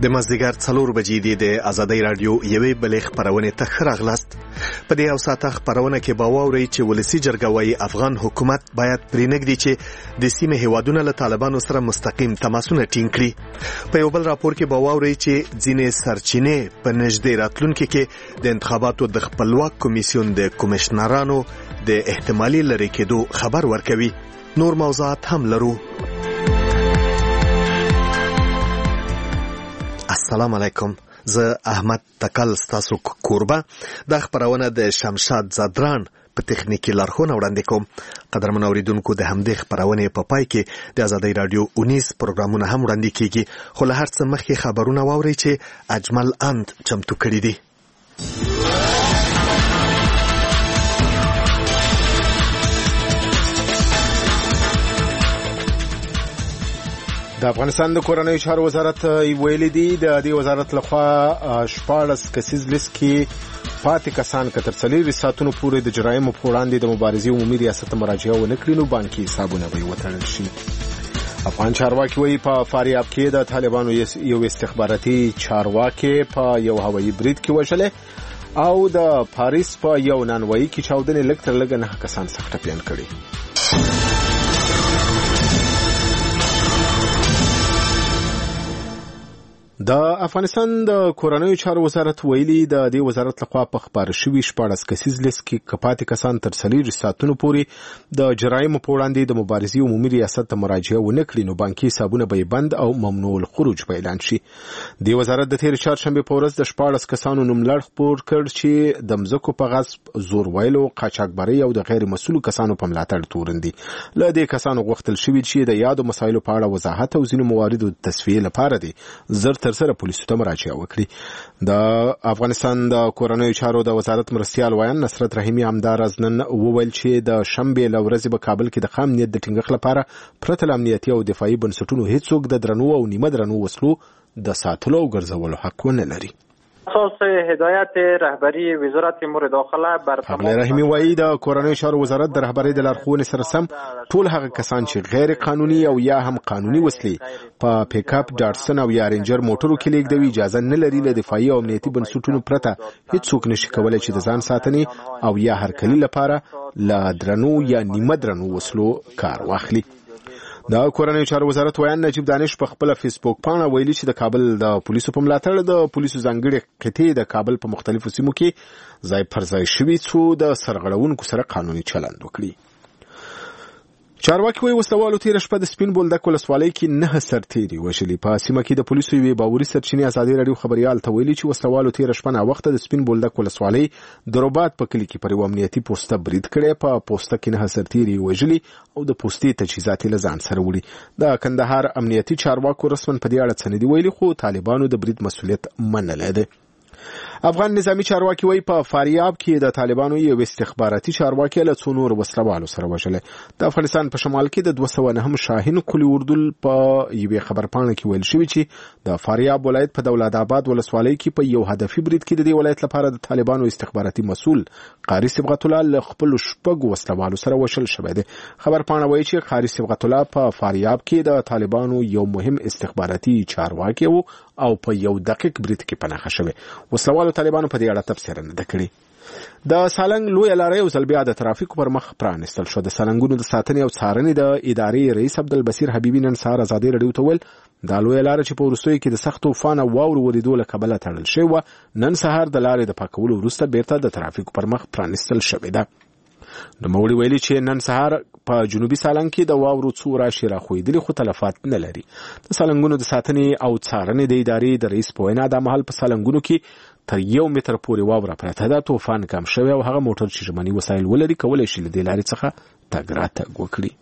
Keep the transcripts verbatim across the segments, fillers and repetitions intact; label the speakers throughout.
Speaker 1: د مازدیګر څلور بجې دي د آزادۍ رادیو یوې بلې خپرونې ته ښه راغلاست. په دې یو ساعته خپرونه کې به واورئ چې ولسي جرګه وايي افغان حکومت باید پرېنږدي چې د سیمې هیوادونه له طالبانو سره مستقیم تماسونه ټینګ کړي. په یو بل راپور کې به واورئ چې ځینې سرچینې په نږدې راتلونکي کې د انتخاباتو د خپلواک کمیسیون د کمشنرانو د احتمالي لرې کېدو خبر ورکوي. نور موضوعات هم لرو. السلام علیکم، زه احمد تکل ستاسو کوربه. دا خبرونه د شمشاد زادران په تخنیکی لارښوونه وړاندې کوم. قدرمن اوریدونکو، د همدې خبرونه په پای کې د آزادۍ رادیو اونیس پروګرامونه هم وړاندې کیږي، خو له هر څه مخکې خبرونه واورئ چې اجمل اند چمتو کړي دي.
Speaker 2: د افغانستان د کورنیو چارو وزارت ویلي دی د دې وزارت لخوا شپاړس کسیز لیست کې پاتې کسان که تر څلور ساعتونو پورې د جرایمو په وړاندې د مبارزې عمومي ریاست ته مراجعه ونه کړي نو بانکي حسابونه به وتړل شي. افغان چارواکي وایي په فاریاب کې د طالبانو یو استخباراتي چارواکي په یو هوایي برید کې وژلی او د پاریس په یو نانوایي کې چاودنې لږ تر لږه نهه کسان سخت ټپیان کړي. د افغانستان د کورنیو چارو وزارت ویلي د دې وزارت لخوا په خبر شوي شپاړس کسیز لیست کې کپاتې کسان تر څلور ساعتونو پورې د جرایمو په وړاندې د مبارزې عمومي ریاست ته مراجعه ونه کړي نو بانکي حسابونه به بند او ممنوع الخروج به اعلان شي. د وزارت د تیر چهارشنبه په ورځ د شپاړس کسانو نوملړ خپور کړ چې د مځکو په غصب، زور ویلو، قاچاقبرۍ او د غیر مسؤلو کسانو په ملاتړ تورندي. له دې کسانو غوښتل شوي چې د یادو مسایلو په اړه وضاحت او ځینو مواردو د تصفیې لپاره دي زر تر سره پولیسو ته مراجعه وکړي. د افغانستان د کورنیو چارو د وزارت مرستیال وایي نصرت رحیمي همداراز نن وویل چې د شنبې له ورځې په کابل کې د خام نیت د ټینګښت لپاره پرته له امنیتي او دفاعي بنسټونو هیڅوک د درنو او نیمه درنو وسلو د ساتلو او ګرځولو حق ونه لري.
Speaker 3: اساس هدایت رهبری وزارت امور داخله بر
Speaker 2: تمام رحیمی وایي د کورنیو چارو وزارت د رهبری د لارښوونې سره سم ټول هغه کسان چې غیر قانوني او یا هم قانوني وسلې په پیک اپ، ډاټسن او یا رینجر موټرو کې لیږدوي اجازه نه لري له دفاعي او امنیتي بنسټونو پرته هیڅوک نشي کولای چې د ځان ساتنې او یا هرکلي لپاره له درنو یا نیمه درنو وسلو کار واخلي. د کورنیو چارو وزارت ویان نجیب دانش په خپل فیسبوک پاڼه ویلي چې د کابل د پولیسو په ملاتړ د پولیسو ځانګړي قطعې د کابل په مختلفو سیمو کې ځای پر ځای شوي څو د سرغړونکو سره قانوني چلند وکړي. چارواکي وایي وسلوالو تېره شپه د سپین بولدک ولسوالۍ کې نه سرتیري وژلي. په سیمه کې د پولیسو یوې باوري سرچینې ازادي راډیو خبریال ته ویلي چې وسلوالو تېره شپه ناوخته د سپین بولدک ولسوالۍ د رباط په کلي کې پر یو امنیتي پوسته برید کړی. په پوسته کې نه سرتیري وژلي او د پوستې تجهیزات یې له ځان سره وړي. د کندهار امنیتي چارواکو رسماً په دې اړه څه نه دي ویلي خو طالبانو د برید مسؤلیت منلی دی. افغان نظامی چارواکي وایي په فاریاب کې د طالبانو یو استخباراتي چارواکي له څو نور وسلوالو سره وژلی. د افغانستان په شمال کې د دوه سوه نهم شاهین کلي اردل په یوې خبرپاڼه کې ویل شوي چې د فاریاب ولایت په دولت آباد ولسوالۍ کې په یو هدفي برید کې د دې ولایت لپاره د طالبانو استخباراتي مسؤل قاری صبغت الله له خپلو شپږو وسلوالو سره وژل شوی دی. خبرپاڼه وایي چې قاری صبغت الله په فاریاب کې د طالبانو یو مهم استخباراتي چارواکي و او په یو دقیق برید کې پناه شوی. وسلوالو طالبانو په دې اړه تبصره نه ده کړې. د سالنګ لویه لاره یو ځل بیا د ترافیکو پر مخ پرانستل شو. د سالنګونو د ساتنې او څارنې د ادارې رئیس عبدالبصیر حبیبي نن سهار ازادي راډیو ته ویل دا لویه لاره چې په وروستیو کې د سخت طوفان او واورو ورېدو له کبله تړل شوې وه نن سهار د لارې د پاکولو وروسته بیرته د ترافیکو پر مخ پرانستل شوې ده. نوموړي ویلي چې نن سهار په جنوبي سالنګ کې د واورو څو راشي راښویدلي خو تلفات نه لري. د سالنګونو د ساتنې او څارنې د ادارې د رئیس په وینا دا مهال په سالنګونو کې تر یو متر پورې واوره پرته ده. طوفان کم شوی او هغه موټر چې ژمني وسایل ولري کولی شي له دې لارې څخه تګ راتګ وکړي.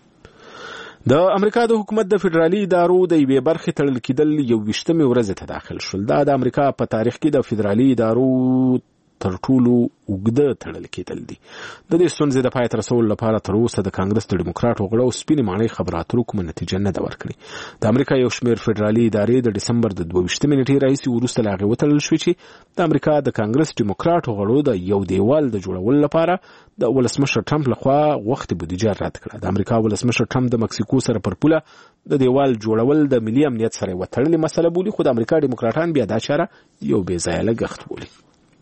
Speaker 2: د امریکا د حکومت د فدرالي ادارو د یوې برخې تړل کېدل یو ویشتمې ورځې ته داخل شول. دا د امریکا په تاریخ کې د فدرالي ادارو تر ټولو اوږده تړل کېدل دي. د دې ستونزې د پای ته رسولو لپاره تر اوسه د کانګرس د ډیموکراټ غړو سپینې ماڼۍ خبرو اترو کومه نتیجه نه ده ورکړې. د امریکا یو شمېر فدرالي ادارې د ډسمبر د دوه ویشتمې نیټې راهیسې وروسته له هغې وتړل شوې چې د امریکا د کانګرس ډیموکراټ غړو د یو دیوال د جوړولو لپاره د ولسمشر ټرمپ لخوا وخت بودیجه رد کړه. د امریکا ولسمشر ټرمپ د مکسیکو سره پر پوله د دیوال جوړول د ملي امنیت سره وتړلې مسله بولي، خو د امریکا ډیموکراټان بیا دا چاره یو بې ځایه لګښت بولي.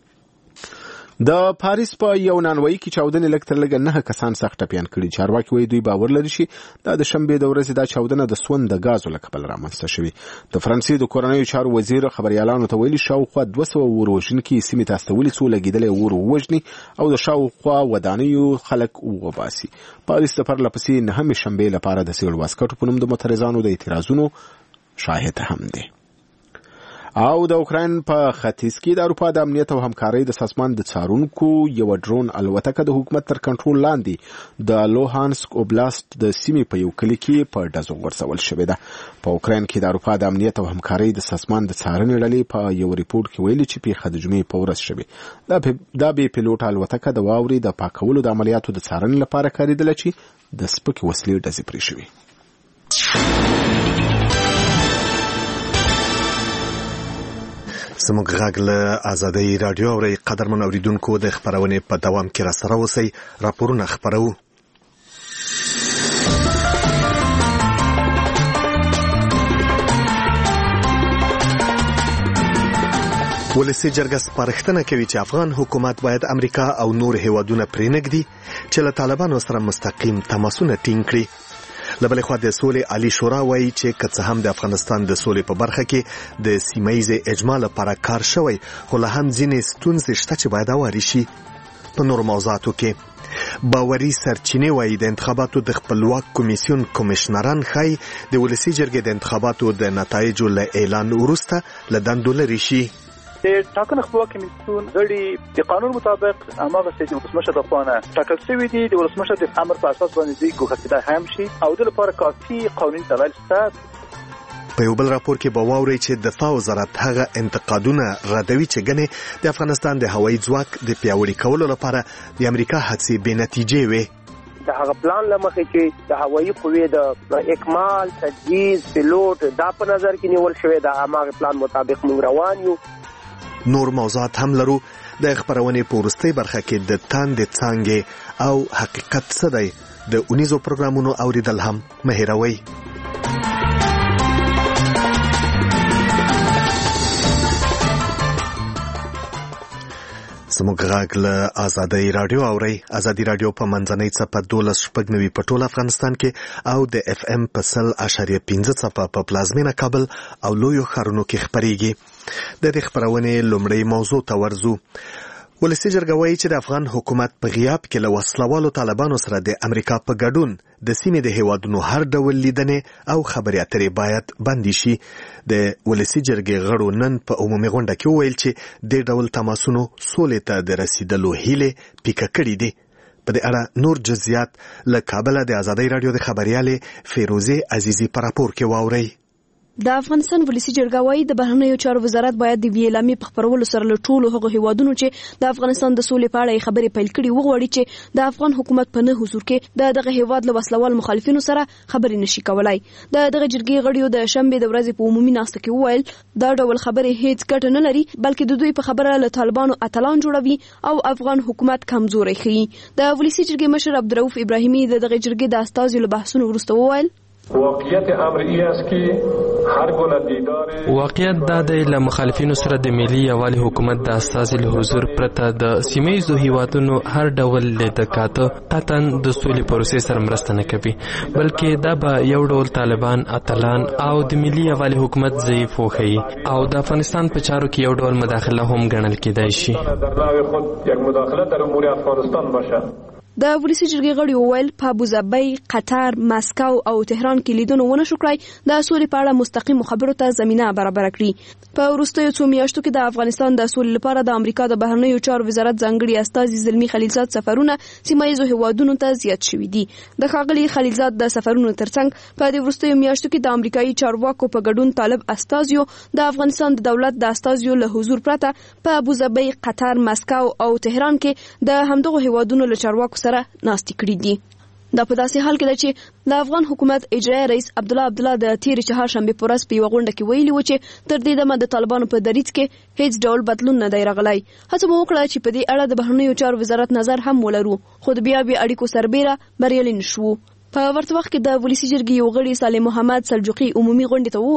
Speaker 2: د پاریس په یو نانوایی کې چاودنې لږ تر لږه نه کسان سخت ټپیان کړي. چارواکي وایي دوی باور لري چې دا د شنبې د ورځې دا چاودنه د سون د غازو له کبله رامنځته شوې. د فرانسې د کورنیو چارو وزیر خبريالانو ته ویلي شاوخوا دوه سوه اور وژونکي سیمې ته استولي څو لګېدلی اور ووژني او د شاوخوا ودانیو خلک وباسي. پاریس د پرله پسې نهمې شنبې لپاره د سیړ واسکټو په نوم د معترضانو د اعتراضونو شاهد هم دی. او د اوکراین په ختیځ کې د اروپا د امنیت او همکارۍ د سازمان د څارونکو یو ډرون الوتکه د حکومت تر کنټرول لاندې د لوهانسک اوبلاست د سیمې په یو کلي کې په ډزو غورځول شوې ده. په اوکراین کې د اروپا د امنیت او همکارۍ د سازمان د څارنې ډلې په یو ریپورت کې ویلي چې پیښه د جمعې په ورځ شوې. دا بې پیلوټه الوتکه د واورې د پاکولو د عملیاتو د څارنې لپاره کارېدله چې د سپکې وسلې ډزې پرې شوې.
Speaker 1: زموږ غږ له آزادۍ راډیو اورئ. قدرمن اوریدونکو د خپرونې په دوام کې راسره اوسئ. راپورونه خپرو. ولسي جرګه سپارښتنه کوي چې افغان حکومت باید امریکا او نور هیوادونه پرېنږدي چې له طالبانو سره مستقیم تماسونه ټینګ کړي. له بلې خوا د سولې عالي شورا وایي چې که څه هم د افغانستان د سولې په برخه کې د سیمه ییزې اجماع لپاره کار شوی، خو لا هم ځینې ستونزې شته چې باید هوارې شي. په نورو موضوعاتو کې باوري سرچینې وایي د انتخاباتو د خپلواک کمیسیون کمیشنران ښایي د ولسي جرګې د انتخاباتو د نتایجو له اعلان وروسته له دندو لرې شي.
Speaker 4: د ټاکنو خپلواک کمیسیون غړي د قانون مطابق هغه چې د ولسمشر د خوا نه ټاکل شوي دي، د ولسمشر د امر په اساس باندې دوی ګوښه کېدای هم شي او د لپاره کافي قانوني دلایل شته.
Speaker 1: په یو بل راپور کې به واورئ چې دفاع وزارت هغه انتقادونه ردوي چې ګنې د افغانستان د هوایي ځواک د پیاوړي کولو لپاره د امریکا هڅې بې نتیجې وې.
Speaker 5: د هغه پلان لمخې چې د هوایي قوې د اکمال تجهیز پیلوټ دا په نظر کې نیول شوی د هغه پلان مطابق موږ روان یو.
Speaker 1: نور موضوعات هم لرو. د خبرونې په وروستۍ برخه کې د تاندې څانګې او حقیقت څه دی د اونیزو پروګرامونو اوریدل هم مه هېروئ. زموږ غږ له آزادۍ راډیو اورئ. آزادۍ راډیو په منځنۍ څپه دولس شپږ نوي په ټول افغانستان کې او د اف ام په سل اشاریه پنځه څپه په پلازمینه کابل او لویو ښارونو کې خپریږي. د دې خپرونې لومړۍ موضوع ته ورځو. ولسي جرګه وایي چې د افغان حکومت په غیاب کې له وسلوالو طالبانو سره د امریکا په ګډون د سیمې د هیوادونو هر ډول لیدنې او خبرې اترې باید بندي شي. د ولسي جرګې غړو نن په عمومي غونډه کې وویل چې دې ډول تماسونو سولې ته د رسیدلو هیلې پیکه کړي دي. په دې اړه نور جزئیات له کابل د آزادۍ راډیو د خبريالې فیروزه عزیزی په راپور کې واورئ.
Speaker 6: د افغانستان ولسي جرګه وايي د بهرنیو چارو وزارت باید د ویلامې په خبرولو سره له ټولو هغو هیوادونو چې د افغانستان د سولې په اړه خبرې پیل کړي وغواړي چې د افغان حکومت په نه حضور کې د دغه هیواد له وسلوال مخالفینو سره خبرې نشي کولای. د دغه جرګې غړیو د شنبې د ورځې په عمومي ناسته کې وویل دا ډول خبرې هیڅ ګټه نه لري، بلکې د دوی په خبره له طالبانو اتلان جوړوي او افغان حکومت کمزوري ښيي. د ولسي جرګې مشر عبدالرؤف ابراهیمي د دغه جرګې د استازو له بحثونو وروسته وویل
Speaker 7: واقعیت امر ای است که هر گونه دیدار
Speaker 8: واقعیت دا دی له مخالفینو سره د ملي یوالي حکومت د استازي له حضور پرته د سیمه ییزو هیوادونو هر ډول لیدکات قطعا د سولې پروسې سره مرسته نه کوي، بلکې دا به یو ډول طالبان اتلان او د ملي یوالي حکومت ضعیف وښيي او د افغانستان په چارو کې یو ډول مداخله هم ګڼل کېدای شي.
Speaker 7: در نوع خود یک مداخله در امور افغانستان باشه.
Speaker 6: د ولسی جرګې غړي وویل په ابوظبي، قطر، مسکو او تهران کې لیدنه ونه شو کړای د سولې په اړه مستقیم خبرو ته زمينه برابر کړي. په وروستیو څو میاشتو کې د افغانستان د سولې لپاره د امریکا د بهرنیو چارو وزارت ځانګړي استازي زلمی خلیلزاد سفرونه سیمه ییزو هیوادونو ته زیات شوي دي. د ښاغلي خلیلزاد د سفرونو ترڅنګ په دې وروستیو میاشتو کې د امریکایي چارواکو په ګډون طالب استازیو د افغانستان د دولت د استازیو له حضور پرته په ابوظبي، قطر، مسکو او تهران کې د همدغو هیوادونو له چارواکو سره ناستې کړي دي. دا په داسې حال کې ده چې د افغان حکومت اجرایي رئیس عبدالله عبدالله د تېرې چهارشنبې په ورځ په یوه غونډه کې ویلي و چې تر دې دمه د طالبانو په دریځ کې هیڅ ډول بدلون نه دی راغلی. هڅه مو وکړه چې په دې اړه د بهرنیو چارو وزارت نظر هم ولرو، خو د بیا بیا اړیکو سربیره بریالي نه شوو. په ورته وخت کې د ولسی جرګې یو غړي صالح محمد سلجوقي عمومي غونډې ته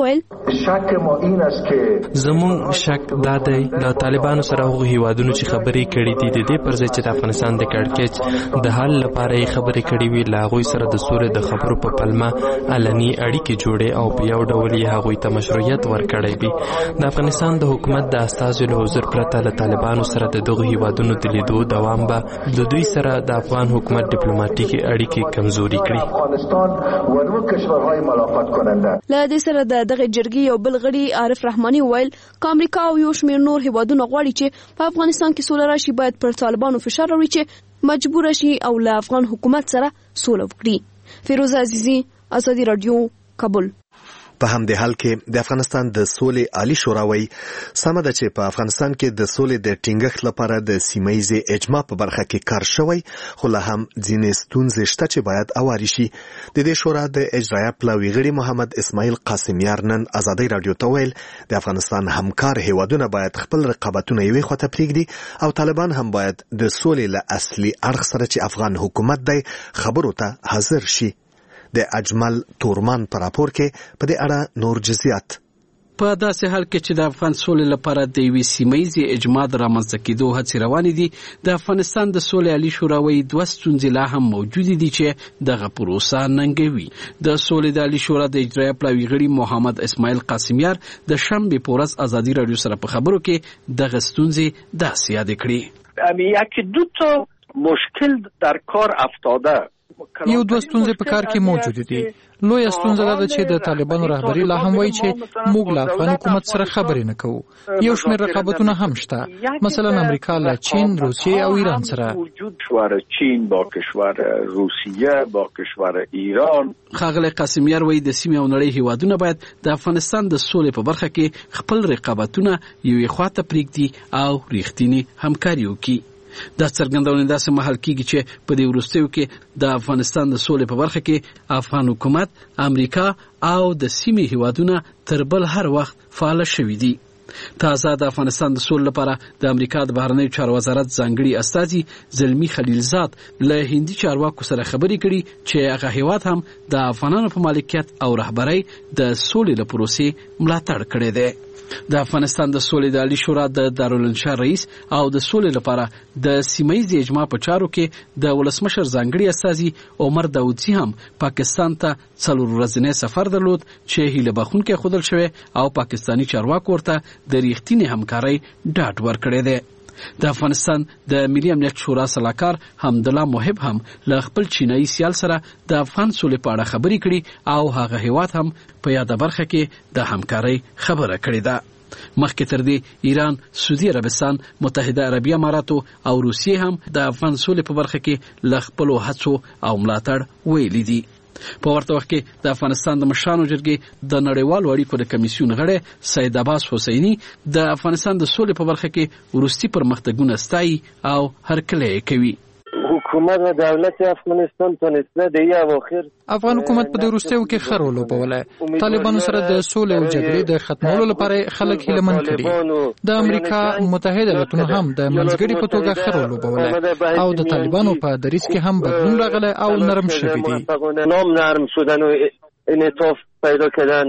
Speaker 6: وویل
Speaker 8: زموږ شک دا دی د طالبانو سره هغو هیوادونو چې خبرې کړې دي د دې پر ځای چې د افغانستان د کړکېچ د حل لپاره یې خبرې کړې وي له هغوی سره د سولې د خبرو په پلمه علني اړیکې جوړې او په یو ډول یې هغوی ته مشروعیت ورکړی وي. د افغانستان د حکومت د استازو له حضور پرته له طالبانو سره د دغو هیوادونو د لیدو دوام به د دوی سره د افغان حکومت ډیپلوماټیکي اړیکې کمزوري کړي.
Speaker 9: افغانستان و نور کشورهای ملاقات کننده.
Speaker 6: له دې سره د دغه جرګې یو بل غړي عارف رحماني ویل که امریکا او یو شمېر نور هیوادونه غواړي چې په افغانستان کې سوله راشي باید پر طالبانو فشار راوړي چې مجبور شي او له افغان حکومت سره سوله وکړي. فیروزه عزیزی، ازادي رادیو، کابل.
Speaker 1: په همدې حال کې د افغانستان د سولې عالی شورا وایي سمه ده چې په افغانستان کې د سولې د ټینګښت لپاره د سیمه ییزې اجماع په برخه کې کار شوی، خو لا هم ځینې ستونزې شته چې باید اواري شي. د دې شورا د اجرایه پلاوي غړي محمد اسماعیل قاسمیار نن ازادي رادیو ته ویل د افغانستان همکار هیوادونه باید خپل رقابتونه یوې خواته پرېږدي او طالبان هم باید د سولې له اصلي اړخ سره چې افغان حکومت دی خبرو ته حاضر شي. د اجمل تورمان پر راپور کې په دې اړه نور جزئیات.
Speaker 10: په داسې حال کې چې د افغان سولې لپاره د یوې سیمه ییزې اجماع د رامنځته کېدو هڅې روانې دي، د افغانستان د سولې عالي شورا وایي دوه ستونزې لا هم موجودې دي چې دغه پروسه ننګوي. د سولې د عالي شورا د اجرایه پلاوي غړي محمد اسماعیل قاسمیار د شنبې په ورځ ازادي رادیو سره په خبرو کې دغه ستونزې داسې یادې کړې.
Speaker 11: یکی دو تا مشکل در کار افتاده.
Speaker 12: یو دوه ستونزې په کار کې موجود دي. لویه ستونزه دا ده چې د طالبانو رهبری لا هم وایي چې موږ له افغان حکومت سره خبرې نه کوو. یو شمېر رقابتونه هم شته، مثلا امریکا له چین، روسیه او ایران سره.
Speaker 11: کشور چین با کشور روسیه با کشور ایران.
Speaker 10: ښاغلی قاسمیار وایي د سیمې او نړۍ هیوادونه باید د افغانستان د سولې په برخه کې خپل رقابتونه یوې خواته پرېږدي او ریښتینې همکاري وکړي. دا څرګندونه داسې مهال کېږي چې په دې وروستیو کې د افغانستان د سولې په برخه کې افغان حکومت، امریکا او د سیمې هیوادونه تر بل هر وخت فعال شوي دي. تازه د افغانستان د سولې لپاره د امریکا د بهرنیو چارو وزارت ځانګړي استازي زلمی خلیلزاد له هندي چارواکو سره خبرې کړي چې هغه هیواد هم د افغانانو په مالکیت او رهبرۍ د سولې له پروسې ملاتړ کړی دی. د افغانستان د سولې د عالي شورا د دارالانشا رئیس او د سولې لپاره د سیمه ییزې اجماع په چارو کې د ولسمشر ځانګړي استازي عمر داودزي هم پاکستان ته څلور ورځنی سفر درلود چې هیله بخښونکی ښودل شوی او پاکستاني چارواکو ورته د ریښتینې همکارۍ ډاډ ورکړی دی. د افغانستان د ملي امنیت شورا سلاکار حمدالله محب هم له خپل چینایي سیال سره د افغان سولې په اړه خبرې کړي او هغه هیواد هم په یاده برخه کې د همکارۍ خبره کړې ده. مخکې تر دې ایران، سعودي عربستان، متحده عربي اماراتو او روسیې هم د افغان سولې په برخه کې له خپلو هڅو او ملاتړ ویلي دي. په ورته وخت کې د افغانستان د مشرانو جرګې د نړیوالو اړیکو د کمیسیون غړی سید عباس حسیني د افغانستان د سولې په برخه کې وروستي پرمختګونه ستایي او هرکلی یې کوي.
Speaker 5: حکومت و دولت افغانستان تونسته د یو اواخر
Speaker 12: افغان حکومت په دې وروستیو کې ښه رول ولوبولی. طالبانو سره د سولې او جګړې د ختمولو لپاره خلک هیلهمن کړي. د امریکا متحده ایالاتونو هم د منځګړي په توګه ښه رول ولوبولی او د طالبانو په دریځ کې هم بدلون راغلی او نرم شوي دي.
Speaker 5: نام نرم شدن و انعطاف پیدا کردن.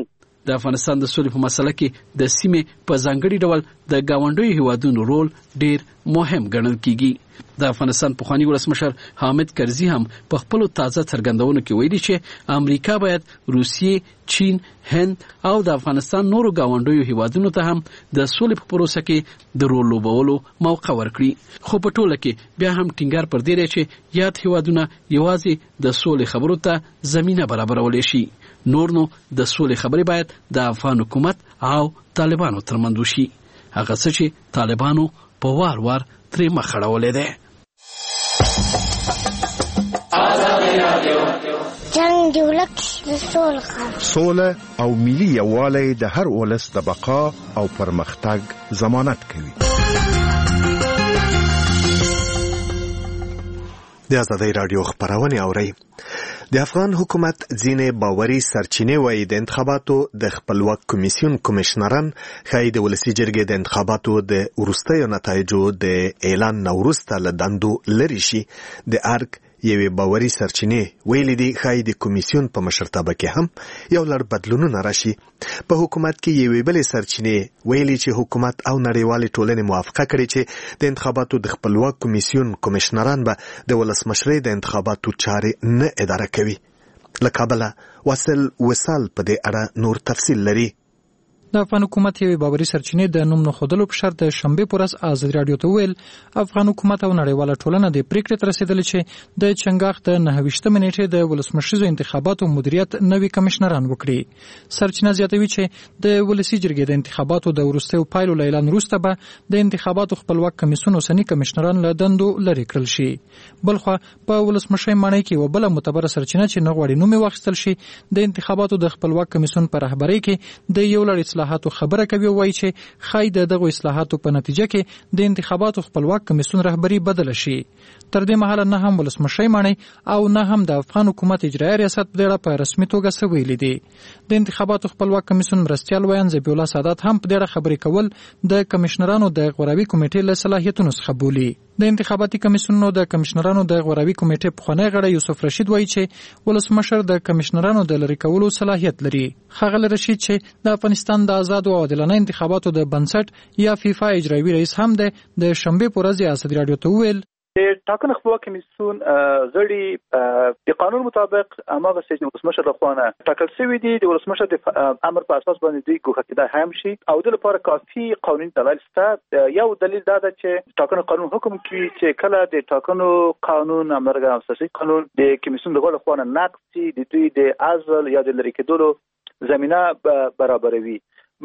Speaker 10: د افغانستان د سولې په مسله کې د سیمې په ځانګړي ډول د گاونډیو هیوادونو رول ډیر مهم ګڼل کیږي. د افغانستان پخوانی ولسمشر حامد کرزي هم په خپل تازه څرګندونو کې ویلي چې امریکا باید روسیې، چین، هند او د افغانستان نورو گاونډیو هیوادونو ته هم د سولې په پروسه کې د رول لوبولو موقع ورکړي. خو په ټوله کې بیا هم ټینګار پر دې دی چې یاد هیوادونه یوازې د سولې خبرو ته زمينه برابرولای شي. نور نو د سولې خبرې باید د افغان حکومت او طالبانو ترمنځ وشي، هغه څه چې طالبانو په وار وار ترې مخ اړولې ده.
Speaker 13: جنگ دی ولک د سولې
Speaker 14: سوله او ملي یووالی د هر ولس د بقا او پرمختګ ضمانت کوي.
Speaker 1: د آزادۍ رادیو خبرونه اوري. د افغان حکومت ځینې باوري سرچینې وایي د انتخاباتو د خپلواک کمیسیون کمشنران ښایي د ولسي جرګې د انتخاباتو د وروستیو نتایجو د اعلان نه وروسته له دندو لرې شي. د ارګ یوې باوري سرچینې ویلي دي ښایي د کمیسیون په مشرتابه کې هم یو لړ بدلونونه راشي. په حکومت کې یوې بلې سرچینې ویلي چې حکومت او نړیوالې ټولنې موافقه کړې چې د انتخاباتو د خپلواک کمیسیون کمشنران به د ولسمشرۍ د انتخاباتو چارې نه اداره کوي. له کابله واصل وصال په دې اړه نور تفصیل لري.
Speaker 12: د افغان حکومت یوې باوري سرچینې د نوم نښودلو په شرط د شنبې په ورځ آزادي راډیو ته وویل افغان حکومت او نړیواله ټولنه د پریکړې ته رسېدلې چې د چنګاښ د نهه ویشتمې نیټې د ولسمشریزو انتخاباتو مدیریت نوي کمشنران وکړي. سرچینه زیاتوي چې د ولسي جرګې د انتخاباتو د وروستیو پایلو له اعلان وروسته به د انتخاباتو خپلواک کمیسیون اوسني کمشنران له دندو لرې کړل شي. بلخوا په ولسمشرۍ ماڼۍ کې یوه بله معتبره سرچینه چې نه غواړي نوم یې واخیستل شي د انتخاباتو د خپلواک کمیسیون په رهبرۍ کې د یو لړ اصلاحاتو خبره کوي. وایي چې خای د دغه اصلاحاتو په نتیجه کې د انتخاباتو خپلواک کمیسیون رهبری بدل شي. تر دې مهاله نه هم ولسمشرۍ ماڼۍ او نه هم د افغان حکومت اجرایي ریاست په اړه په رسمي توګه څه ویلي دي. د انتخاباتو خپلواک کمیسیون مرستیال ویان ذبیح الله سادات هم په دې اړه خبرې کول د کمشنرانو د غوراوي کمیټې له صلاحیتونو څخه بولي. د انتخاباتي کمیسیونونو د کمشنرانو د غوراوي کمیټې پخوانی غړی یوسف رشید وایي چې ولسمشر د کمشنرانو د لری کولو صلاحیت لري. ښاغلی رشید چې د افغانستان د آزاد او عادلانه انتخاباتو د بنسټ یا فیفا اجرایي رئیس هم ده د شنبې په ورځ آزادي راډیو ته وویل
Speaker 4: د ټاکنو خپلواک کمیسیون غړي د قانون مطابق هغه چې ولسمشر لخوا ټاکل شوی دي د ولسمشر د امر په اساس باندې دوی ګوښه کېدای هم شي او د لپاره کافي قانوني دلایل شته. یو دلیل دا ده چې ټاکنو قانون حکم کوي چې کله د ټاکنو قانون امرګه اساسي قانون د کمیسیون دغه لخوا نقض شي د دوی د عزل یا د لری کېدلو زمينه برابروي.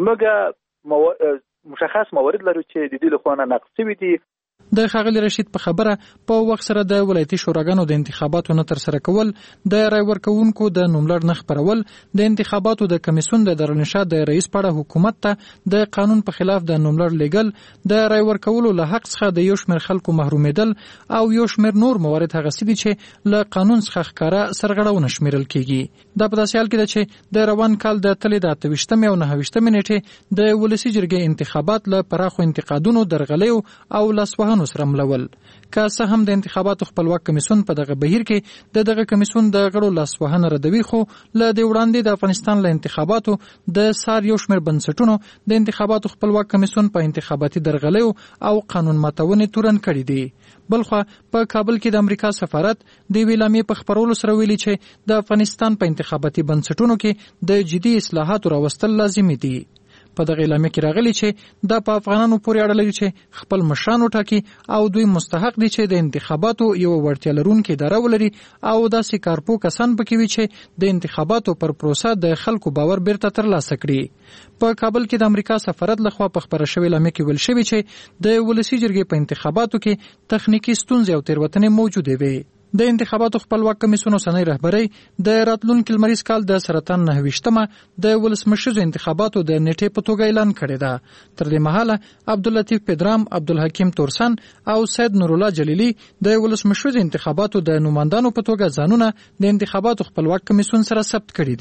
Speaker 4: مګر مشخص موارد لري چې د دې لخوا نقض شوی دي.
Speaker 12: د ښاغلي رشید په خبره په وخت سره د ولایتي شوراګانو د انتخاباتو نه تر سره کول، د رای ورکوونکو د نوملړ نه خپرول، د انتخاباتو د کمیسیون د دارالانشا د رئیس په اړه حکومت ته د قانون په خلاف د نوملړ لیږل، د رای ورکولو له حق څخه د یو شمېر خلکو محرومیدل او یو شمېر نور موارد هغه څه دي چې له قانون څخه ښکاره سرغړونه شمیرل کیږي. دا په داسې حال کې ده چې د روان کال د تلې د اته ویشتمې او نهه ویشتمې نیټې د ولسي جرګې انتخابات له پراخو انتقادونو، درغلیو او لاسوهنو سره ملول. که څه هم د انتخاباتو خپلواک کمیسیون په دغه بهیر کې د دغه کمیسیون د غړو لاسوهنه ردوي، خو له دې وړاندې د افغانستان له انتخاباتو د سار یو شمېر بنسټونو د انتخاباتو خپلواک کمیسیون په انتخاباتي درغلیو او قانون ماتونې تورن کړي دي. بلخوا په کابل کې د امریکا سفارت د ویلامې په خبرولو سره ویلي چې د افغانستان په انتخاباتي بنسټونو کې د جدي اصلاحاتو راوستل لازمي دي. په دغه اعلامیه کې راغلي چې دا په افغانانو پورې اړه لري چې خپل مشران وټاکي او دوی مستحق دي چې د انتخاباتو یو وړتیا لرونکي اداره ولري او داسې کارپو کسان پکې وي چې د انتخاباتو پر پروسه د خلکو باور بیرته ترلاسه کړي. په کابل کې د امریکا سفارت لخوا په خبره شوې اعلامیه کې ویل شوی چې د ولسي جرګې په انتخاباتو کې تخنیکی ستونزې او تېروتنې موجودې وي. د انتخاباتو خپلواک کمیسیون اوسنۍ رهبرۍ د راتلونکي لمریز کال د سرطان نهه ویشتمه د ولسمشریزو انتخاباتو د نیټې په توګه اعلان کړې ده. تر دې مهاله عبداللطیف پدرام، عبدالحکیم تورسن او سید نور الله جلیلی د ولسمشریزو انتخاباتو د نوماندانو په توګه ځانونه د انتخاباتو خپلواک کمیسیون سره ثبت کړي دي.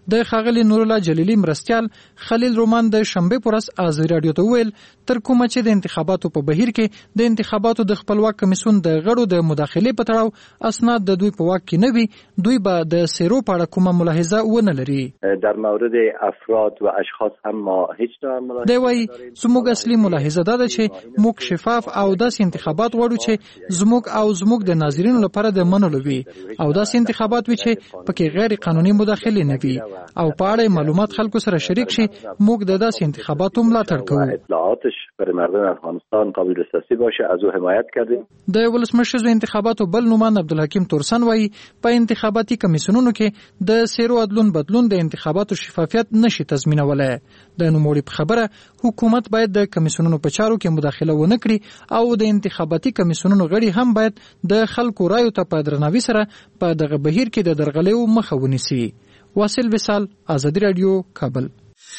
Speaker 12: د ښاغلي نور الله جلیلی مرستیال خلیل رومان د شنبه پر ورځ آزادي رادیو ته ویل تر کومه چې د انتخاباتو په بهیر کې د انتخاباتو د خپلواک کمیسیون د غړو د مداخلې په تړاو اسناد د دوی په واک کې نه وي دوی به د سیرو په اړه کومه ملاحظه ونه لري.
Speaker 15: در مورد افراد و اشخاص هم ما هیچ نوع ملاحظه
Speaker 12: دی وایي زموږ اصلي ملاحظه دا ده چې موږ شفاف او داسې انتخابات غواړو چې زموږ او زموږ د ناظرینو لپاره د منلو وي او داسې انتخابات وي چې پکې غیر قانوني مداخله نه وي او په اړه معلومات خلکو سره شریک شي. موږ د داسې انتخاباتو ملاتړ کوو.
Speaker 15: اطلاعاتش برای مردم افغانستان قابل دسترسی باشه از او حمایت کردیم.
Speaker 12: د ولسمشر انتخاباتو بل نومان عبدالحکیم تورسن وایي په انتخاباتي کمیسیونونو کې د سیرو عدلون بدلون د انتخاباتو شفافیت نشي تضمینولای. د نوموړي په خبره حکومت باید د کمیسیونونو په چارو کې مداخله ونه کړي او د انتخاباتي کمیسیونونو غړي هم باید د خلکو رایو ته په درناوي سره په دغه بهیر کې د درغلیو مخه ونیسي. واصل وصال، آزادي رادیو، کابل.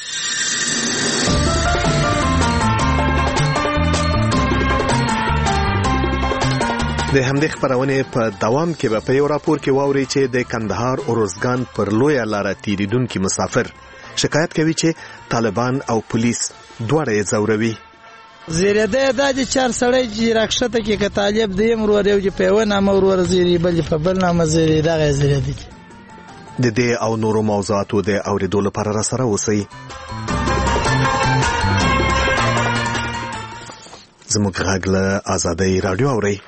Speaker 1: د همدې خبرونه په دوام کې به په یو راپور کې واوري چې د کندهار اورزګان پر لوی لار تیریدونکو مسافر شکایت کوي چې طالبان او پولیس دواړه یې ځوروي.
Speaker 16: زیرده دا چې چار سړی چې راکښته کې که طالب دی مرور یو چې په یوه نامه ورور زیری بل په بل نامه زیری دغه زیرده کې
Speaker 1: د دې او نورو موضوعاتو د اوریدو لپاره را سره اوسئ. زموږ غږ له آزادۍ رادیو اورئ.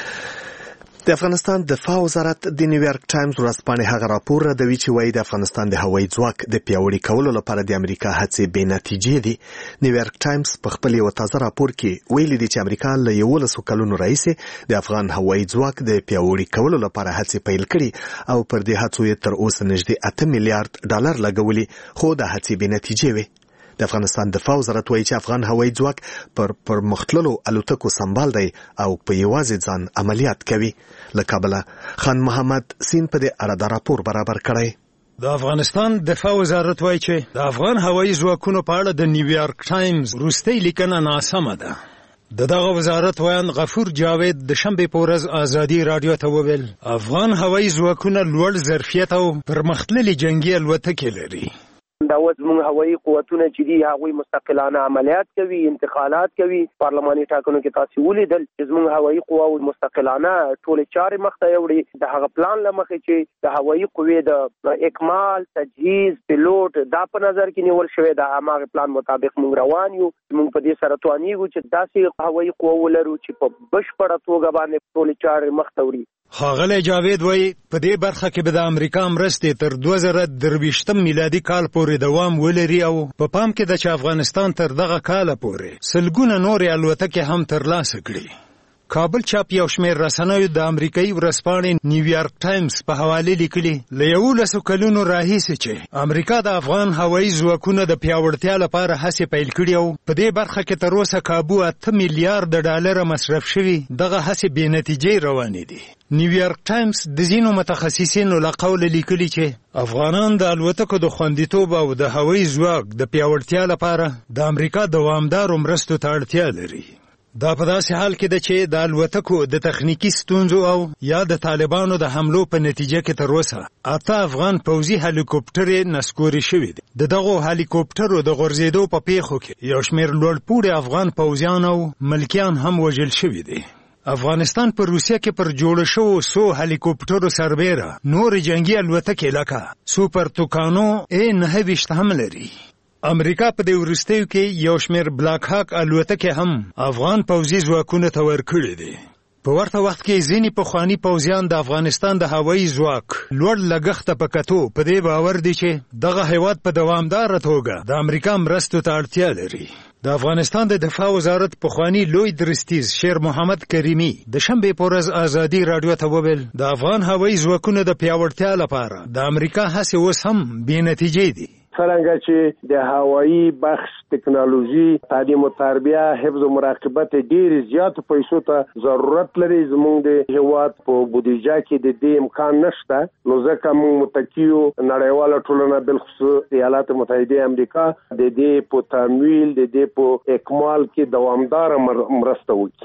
Speaker 1: د افغانستان دفاع وزارت د نیویارک ټایمز ورځپاڼې هغه راپور راډوي چې وایي د افغانستان د هوایي ځواک د پیاوړي کولو لپاره د امریکا هڅې بې نتیجې دي. نیویارک ټایمز په خپل یو تازه راپور کې ویلي دي چې امریکا له یولسو کلونو راهیسې د افغان هوایي ځواک د پیاوړي کولو لپاره هڅې پیل کړي او پر دې هڅو یې تر اوسه نږدې اته میلیارډ ډالر لګولي خو د هڅې بې نتیجې وي. د افغانستان دفاع وزارت وایي چې افغان هوایي ځواک پر پرمختللو الوتکو سمبال دی او په یوازې ځان عملیات کوي. له کابله خان محمد سین په دې اړه دا راپور برابر کړی.
Speaker 17: د افغانستان دفاع وزارت وایي چې د افغان هوایي ځواکونو په اړه د نیویارک ټایمز وروستۍ لیکنه ناسمه ده. د دغه وزارت ویان غفور جاوید د شنبې په ورځ آزادي رادیو ته وویل افغان هوایي ځواکونه لوړ ظرفیت او پرمختللي جنگي الوتکې لري.
Speaker 5: دا زموږ هوایي قوتونه چې دي هغوی مستقلانه عملیات کوي، انتقالات کوي. پارلماني ټاکنو کې تاسو ولیدل چې زموږ هوایي قواو مستقلانه ټول چارې مخته یوړي. د هغه پلان لمخې چې د هوایي قوې د اکمال، تجهیز، پیلوټ دا په نظر کې نیول شوی د هغه پلان مطابق موږ روان یو. موږ په دې سره توانیږو چې داسې هوایي قوا ولرو چې په بشپړه توګه باندې ټول چارې مخته وړي.
Speaker 17: ښاغلی جاوید وایي په دې برخه کې به د امریکا مرستې تر دوه زره درویشتم میلادي کال پورې دوام ولري او په پام کې ده چې افغانستان تر دغه کاله پورې سلګونه نورې الوتکې هم ترلاسه کړي. کابل چاپ یو شمېر رسنیو د امریکایي ورځپاڼې نیویارک ټایمز په حواله لیکلي له یولسو کلونو راهیسې چې امریکا د افغان هوایي ځواکونو د پیاوړتیا لپاره هڅې پیل کړي او په دې برخه کې تر اوسه کابو اته میلیارډ ډالره مصرف شوي. دغه هڅې بې نتیجې روانې دي. نیویارک ټایمز د ځینو متخصصینو له قوله لیکلي چې افغانان د الوتکو د خوندیتوب او د هوایي ځواک د پیاوړتیا لپاره د امریکا دوامدارو مرستو ته اړتیا لري. دا په داسې حال کې ده چې د الوتکو د تخنیکی ستونزو او یا د طالبانو د حملو په نتیجه کې تر اوسه اته افغان پوځي هلیکوپټرې نسکوري شوي دي. د دغو هلیکوپټرو د غورځېدو په پیښو کې یو شمېر لوړپوړي افغان پوځیان او ملکیان هم وژل شوي دي. افغانستان په روسیه کې پر جوړ شوو سو هلیکوپټرو سربیره نور جنگي الوتکې لکه سوپر توکانو ای نهه ویشت هم لري. امریکا په دې وروستیو کې یو شمېر بلاک هاک الوتکې هم افغان پوځي ځواکونو ته ورکړي دي. په ورته وخت کې ځینې پخواني پوځیان د افغانستان د هوایي ځواک لوړ لګښته په کتو په دې باور دي چې دغه هیواد په دوامداره توګه د امریکا مرستو ته اړتیا لري. د افغانستان د دفاع وزارت پخواني لوی درستیز شیر محمد کریمي د شنبې په ورځ آزادي رادیو ته وویل د افغان هوایي ځواکونو د پیاوړتیا لپاره د امریکا هڅې اوس هم بې نتیجې دي.
Speaker 18: څرنګه چې د هوایي بخش ټکنالوژي، تعلیم او تربیه، حفظ او مراقبت ډېر زیات پیسو ته ضرورت لري. زموږ د هیواد په بودیجه کې د دې امکان نشته، نو ځکه موږ متکیو نړیواله ټولنه بالخصوص ایالات متحده امریکا د دې په تمویل، د دې په اکمال کې دوامدار مرسته وکړي.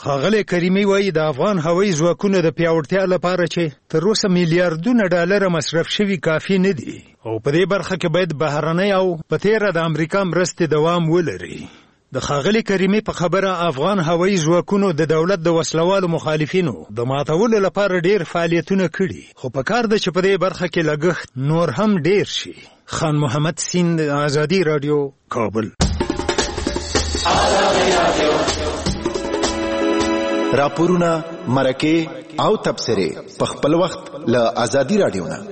Speaker 17: ښاغلی کریمي وایي د افغان هوایي ځواکونو د پیاوړتیا لپاره چې تر اوسه میلیارډونه ډالره مصرف شوي کافي نه دي او په دې برخه کې باید بهرنۍ او په تیره د امریکا مرستې دوام ولري. د ښاغلي کریمي په خبره افغان هوایي ځواکونو د دولت د وسلوالو مخالفینو د ماتولو لپاره ډیر فعالیتونه کړي، خو په کار ده چې په دې برخه کې لګښت نور هم ډیر شي. خان محمد سیند، آزادي رادیو، کابل.
Speaker 19: راپورونه، مرکې او تبصرې په خپل وخت له آزادي رادیو نه.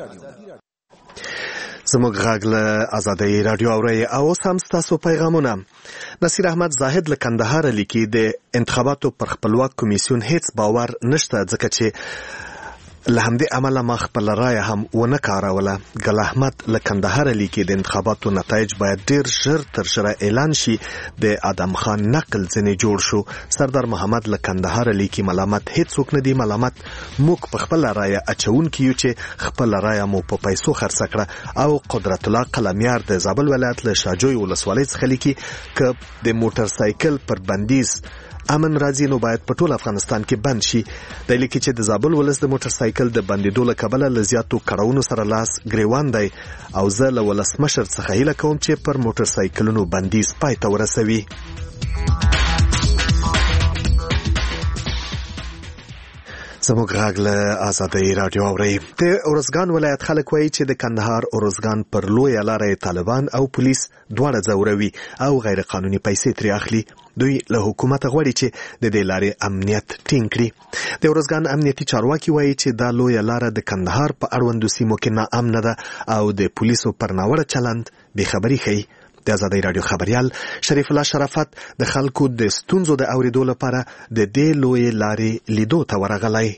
Speaker 1: زموږ غږ له آزادۍ رادیو اورئ او اوس هم ستاسو پیغامونه. نصیر احمد زاهد له کندهاره لیکي د انتخاباتو پر خپلواک کمیسیون هیڅ باور نشته ځکه چې له همدې امله ما خپله رایه هم ونه کاروله. ګل احمد له کندهاره لیکي د انتخاباتو نتایج باید ډیر ژر تر ژره اعلان شي. د ادم خان نقل ځینې جوړ شو. سردار محمد له کندهاره لیکي ملامت هیڅوک نه دی، ملامت موږ په خپله رایه اچونکي یو چې خپله رایه مو په پیسو خرڅه کړه. او قدرت الله قلمیار د زابل ولایت له شاجوی ولسوالۍ څخه لیکي که د موټر سایکل پر بندیز امن راځي نو باید په ټول افغانستان کې بند شي. د لیکي چې د زابل ولس د موټر سایکل د بندیدو له کبله له زیاتو کړاوونو سره لاس ګریوان دی او زه له ولسمشر څخه هیله کوم چې پر موټر سایکلونو بندیز پای ته ورسوي. زموږ غږ له آزادۍ رادیو اورئ. د ارزګان ولایت خلک وایي چې د کندهار ارزګان پر لویه لاره طالبان او پولیس دواړه ځوروي او غیر قانوني پیسې ترې اخلي. دوی له حکومت غواړي چې د دې لارې امنیت ټینګ کړي. د ارزګان امنیتي چارواکي وایي چې دا لویه لاره د کندهار په اړوندو سیمو کې ناامنه ده او د پولیسو پر ناوړه چلند بېخبري ښیي. د آزادۍ رادیو خبریال شریف الله شرافت د خلکو د ستونزو د اورېدو لپاره د دې لویې لارې لیدو ته ورغلی.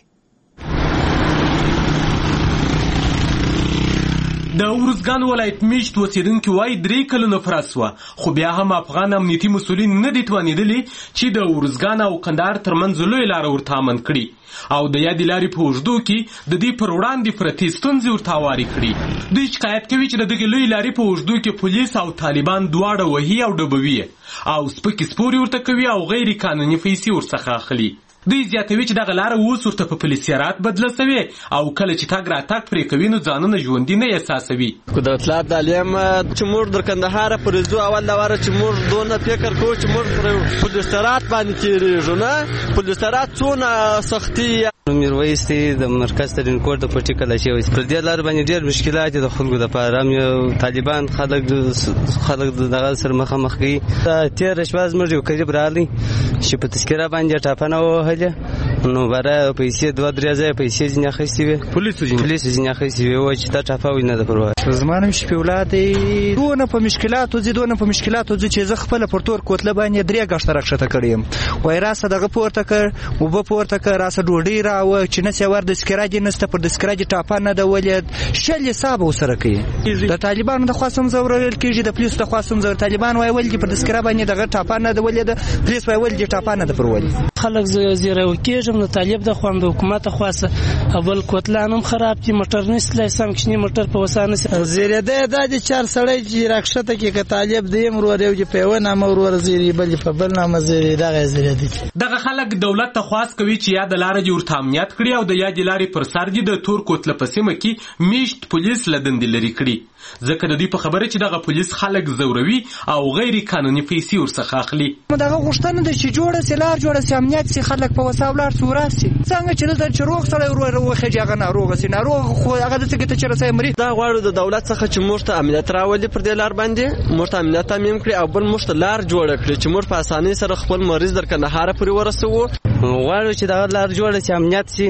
Speaker 20: د ارزګان ولایت میشت اوسیدونکي وایي درې کلونه فرا سوه خو بیا هم افغان امنیتي مسؤلین نه دي توانېدلي چې د ارزګان او کندهار ترمنځ لویه لاره ورته امن کړي او د یادې لارې په اوږدو کې د دې پر وړاندې پرتې ستونزې ورته هوارې کړي. دوی شکایت کوي چې د دغې لویې لارې په اوږدو کې پولیس او طالبان دواړه وهي او ډبوي او سپکې سپورې ورته کوي او غیر قانوني پیسې ورڅخه اخلي. دوی زیاتوي چې دغه لاره اوس ورته په پولیسیارات بدله سوې او کله چې تګ راتګ پرې کوي نو ځانونه ژوندي نه احساسوي.
Speaker 21: قدرت الله تعلیم چې موږ در کندهار پورې ځو اول لاره چې موږ دونه فکر کوو چې موږ پر پولیسیارات باندې تېرېږو نه پولیسیارات څونه سختي. میرویس دی د مرکز ترینکوټ د پټي کله شوی پر دې لار باندې ډېر مشکلات د خلکو لپاره هم طالبان خلک خلک دغه سره مخامخ کوي. تېره شپه زموږ یو قریب راغلی چې په تذکره باندې ټاپنه ووهله نو برای پیسې دوه درې ځایه پیسې ځینې اخیستې وې پولیسو ځینې اخیستې وې وایي چې دا ټاپه وي نه ده پروا.
Speaker 22: زما نوم شفیع الله دی. دونه په مشکلاتو ځي دونه په مشکلاتو ځي چې زه خپله پر تور کوتله باندې درې ګشته راکښته کړی یم. وایي راسه دغه پورته کړ اوبه پورته کړ راسه ډوډۍ راوه چې نه سیور دسکره دې نسته پر دسکره دې ټاپه نه ده ولید شل حساب ورسره کوي. د طالبانو د خوا هم ځورول کېږي د پولیسو د خوا هم ځور. طالبان وایي ولې پر دسکره باندې دغه ټاپه نه ده ولیده پولیس وایي ولې ټاپه نه ده پر ولې.
Speaker 23: خلک زیرو کېږم د طالب د خوا د حکومت خواسه اول کوتلان هم خراب دي موټر نشته سم کښنی موټر په وسانه
Speaker 16: زیرده د چار سړی چې راکښته کې که طالب دی مرور یو چې په ونه مرور زیری بل په بل نامه زیری دغه زیری دي.
Speaker 20: دغه خلک دولت ته خواست کوي چې یا د لارې جوړ امنیت کړي او د یادې لارې پر سر دي د تور کوتله په سیمه کې میشت پولیس له دندې لرې کړي ځکه د دوی په خبره چې دغه پولیس خلک زوروي او غیر قانوني پیسې ورڅخه اخلي.
Speaker 22: دغه غوښتنه ده چې جوړه سي لار جوړه سي امنیت سي خلک په وساب لار سورا سي څنګه چې دلته چې روغ سړی ورو وخېږي هغه ناروغ سي ناروغ خو هغه داسې کې ته چې رسوي مریض.
Speaker 21: دا غواړو د دولت څخه چې موږ ته امنیت راولي پر دې لار باندې موږ ته امنیت تامین کړي او بل موږ ته لار جوړه کړي چې موږ په اسانۍ سره خپل مریض در کندهار پورې ورسوو.
Speaker 23: غواړو چې دغه لار جوړه سي امنیت سي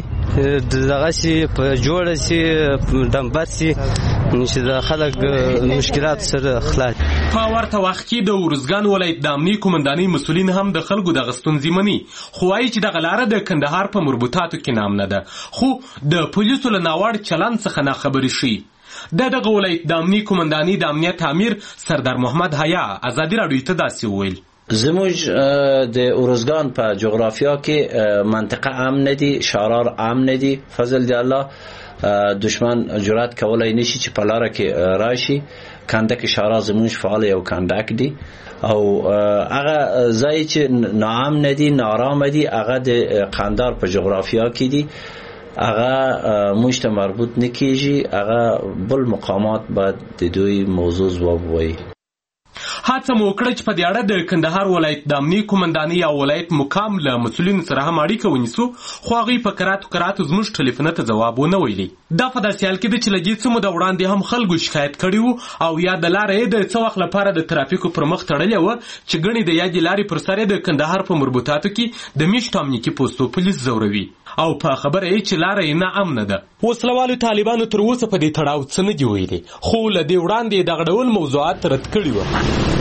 Speaker 23: دغه سي په جوړه سي دمبر سي چې د خلک مشکلات سره خلاص.
Speaker 20: په ورته وخت کې د ارزګان ولایت د امنیې قومندانۍ مسؤلین هم د خلکو دغه ستونزې مني خو وایي چې دغه لاره د کندهار په مربوطاتو کې نامنه ده خو د پولیسو له ناوړ چلند څخه ناخبري شي. د دغه ولایت د امنیې قومندانۍ د امنیت امیر سردار محمد حیا آزادي راډیو ته داسې وویل.
Speaker 24: زموږ د ارزګان په جغرافیا کې منطقه امن دي شارار امن دي فضل دی الله دشمن جرأت کولای نشي چې په لاره کې راشي. کندک اشاره زموږ فعال یو کندک دی او هغه ځای چې ناام ندي نارام دي هغه د قندار په جغرافیا کې دي، هغه موږ ته مربوط نکیږي، هغه بل مقامات باید د دوی موضوع ځواب وایي.
Speaker 20: هڅه مو وکړه چې په دې اړه د کندهار ولایت د امنیه قومندانۍ او ولایت مقام له مسؤلینو سره هم اړیکه ونیسو، خو هغوی په کراتو کراتو زموږ ټلیفونه ته ځواب ونه ویلي. دا په داسې حال کې ده چې له دې څه موده وړاندې هم خلکو شکایت کړي وو او یا د لارې د څه وخت لپاره د ترافیکو پر مخ تړلې وه چې ګڼې د یادې لارې پر سر د کندهار په مربوطاتو کې د میشتو امنیتي پوستو پولیس ځوروي او په خبره یې چې لاره یې نه امنه ده. وسلوالو طالبانو تر اوسه په دې تړاو څه نه دي ویلي، خو له دې وړاندې یې دغه ډول موضوعات رد کړي وه.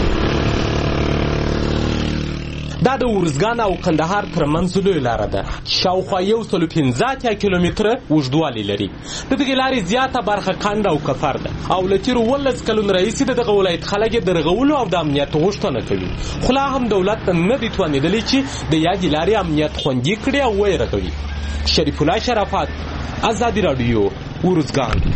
Speaker 20: دا د ارزګان او کندهار ترمنځ لویه لاره ده چې شاوخوا یو سلو پنځه اتیا کیلومتره اوږدوالی لري. د دغې لارې زیاته برخه کند او کفر ده او له تېرو اوولس کلونو راهیسې د دغه ولایت خلک یې د رغولو او د امنیت غوښتنه کوي، خو لا هم دولت نه دی توانېدلی چې د یادې لارې امنیت خوندي کړي او ویې رغوي. شریف الله شرافت، ازادي راډیو، ارزګان.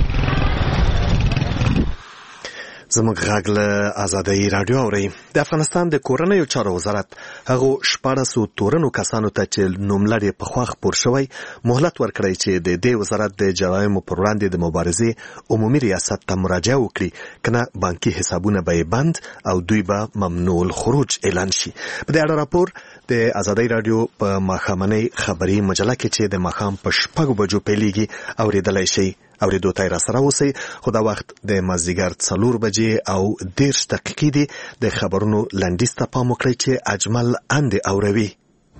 Speaker 1: زموږ غږ له ازادۍ راډیو اورئ. د افغانستان د کورنیو چارو وزارت هغو شپاړسو تورنو کسانو ته چې نوملړ په خوا خپور شوی مهلت ورکړی چې د دې وزارت د جرایمو پر وړاندې د مبارزې عمومي ریاست ته مراجعه وکړي، کنه بانکي حسابونه به یې بند او دوی به ممنوع الخروج اعلان شي. په دې اړه راپور د ازادۍ راډیو په ماښامنۍ خبري مجله کې چې د ماښام په شپږو بجو پیلېږي اورېدلی شئ. اورېدو ته یې راسره اوسئ، خو دا وخت د مازدیګر څلور بجې او دېرش دقیقې دي. د خبرونو لنډیز ته پام وکړئ چې اجمل اندې اوروي.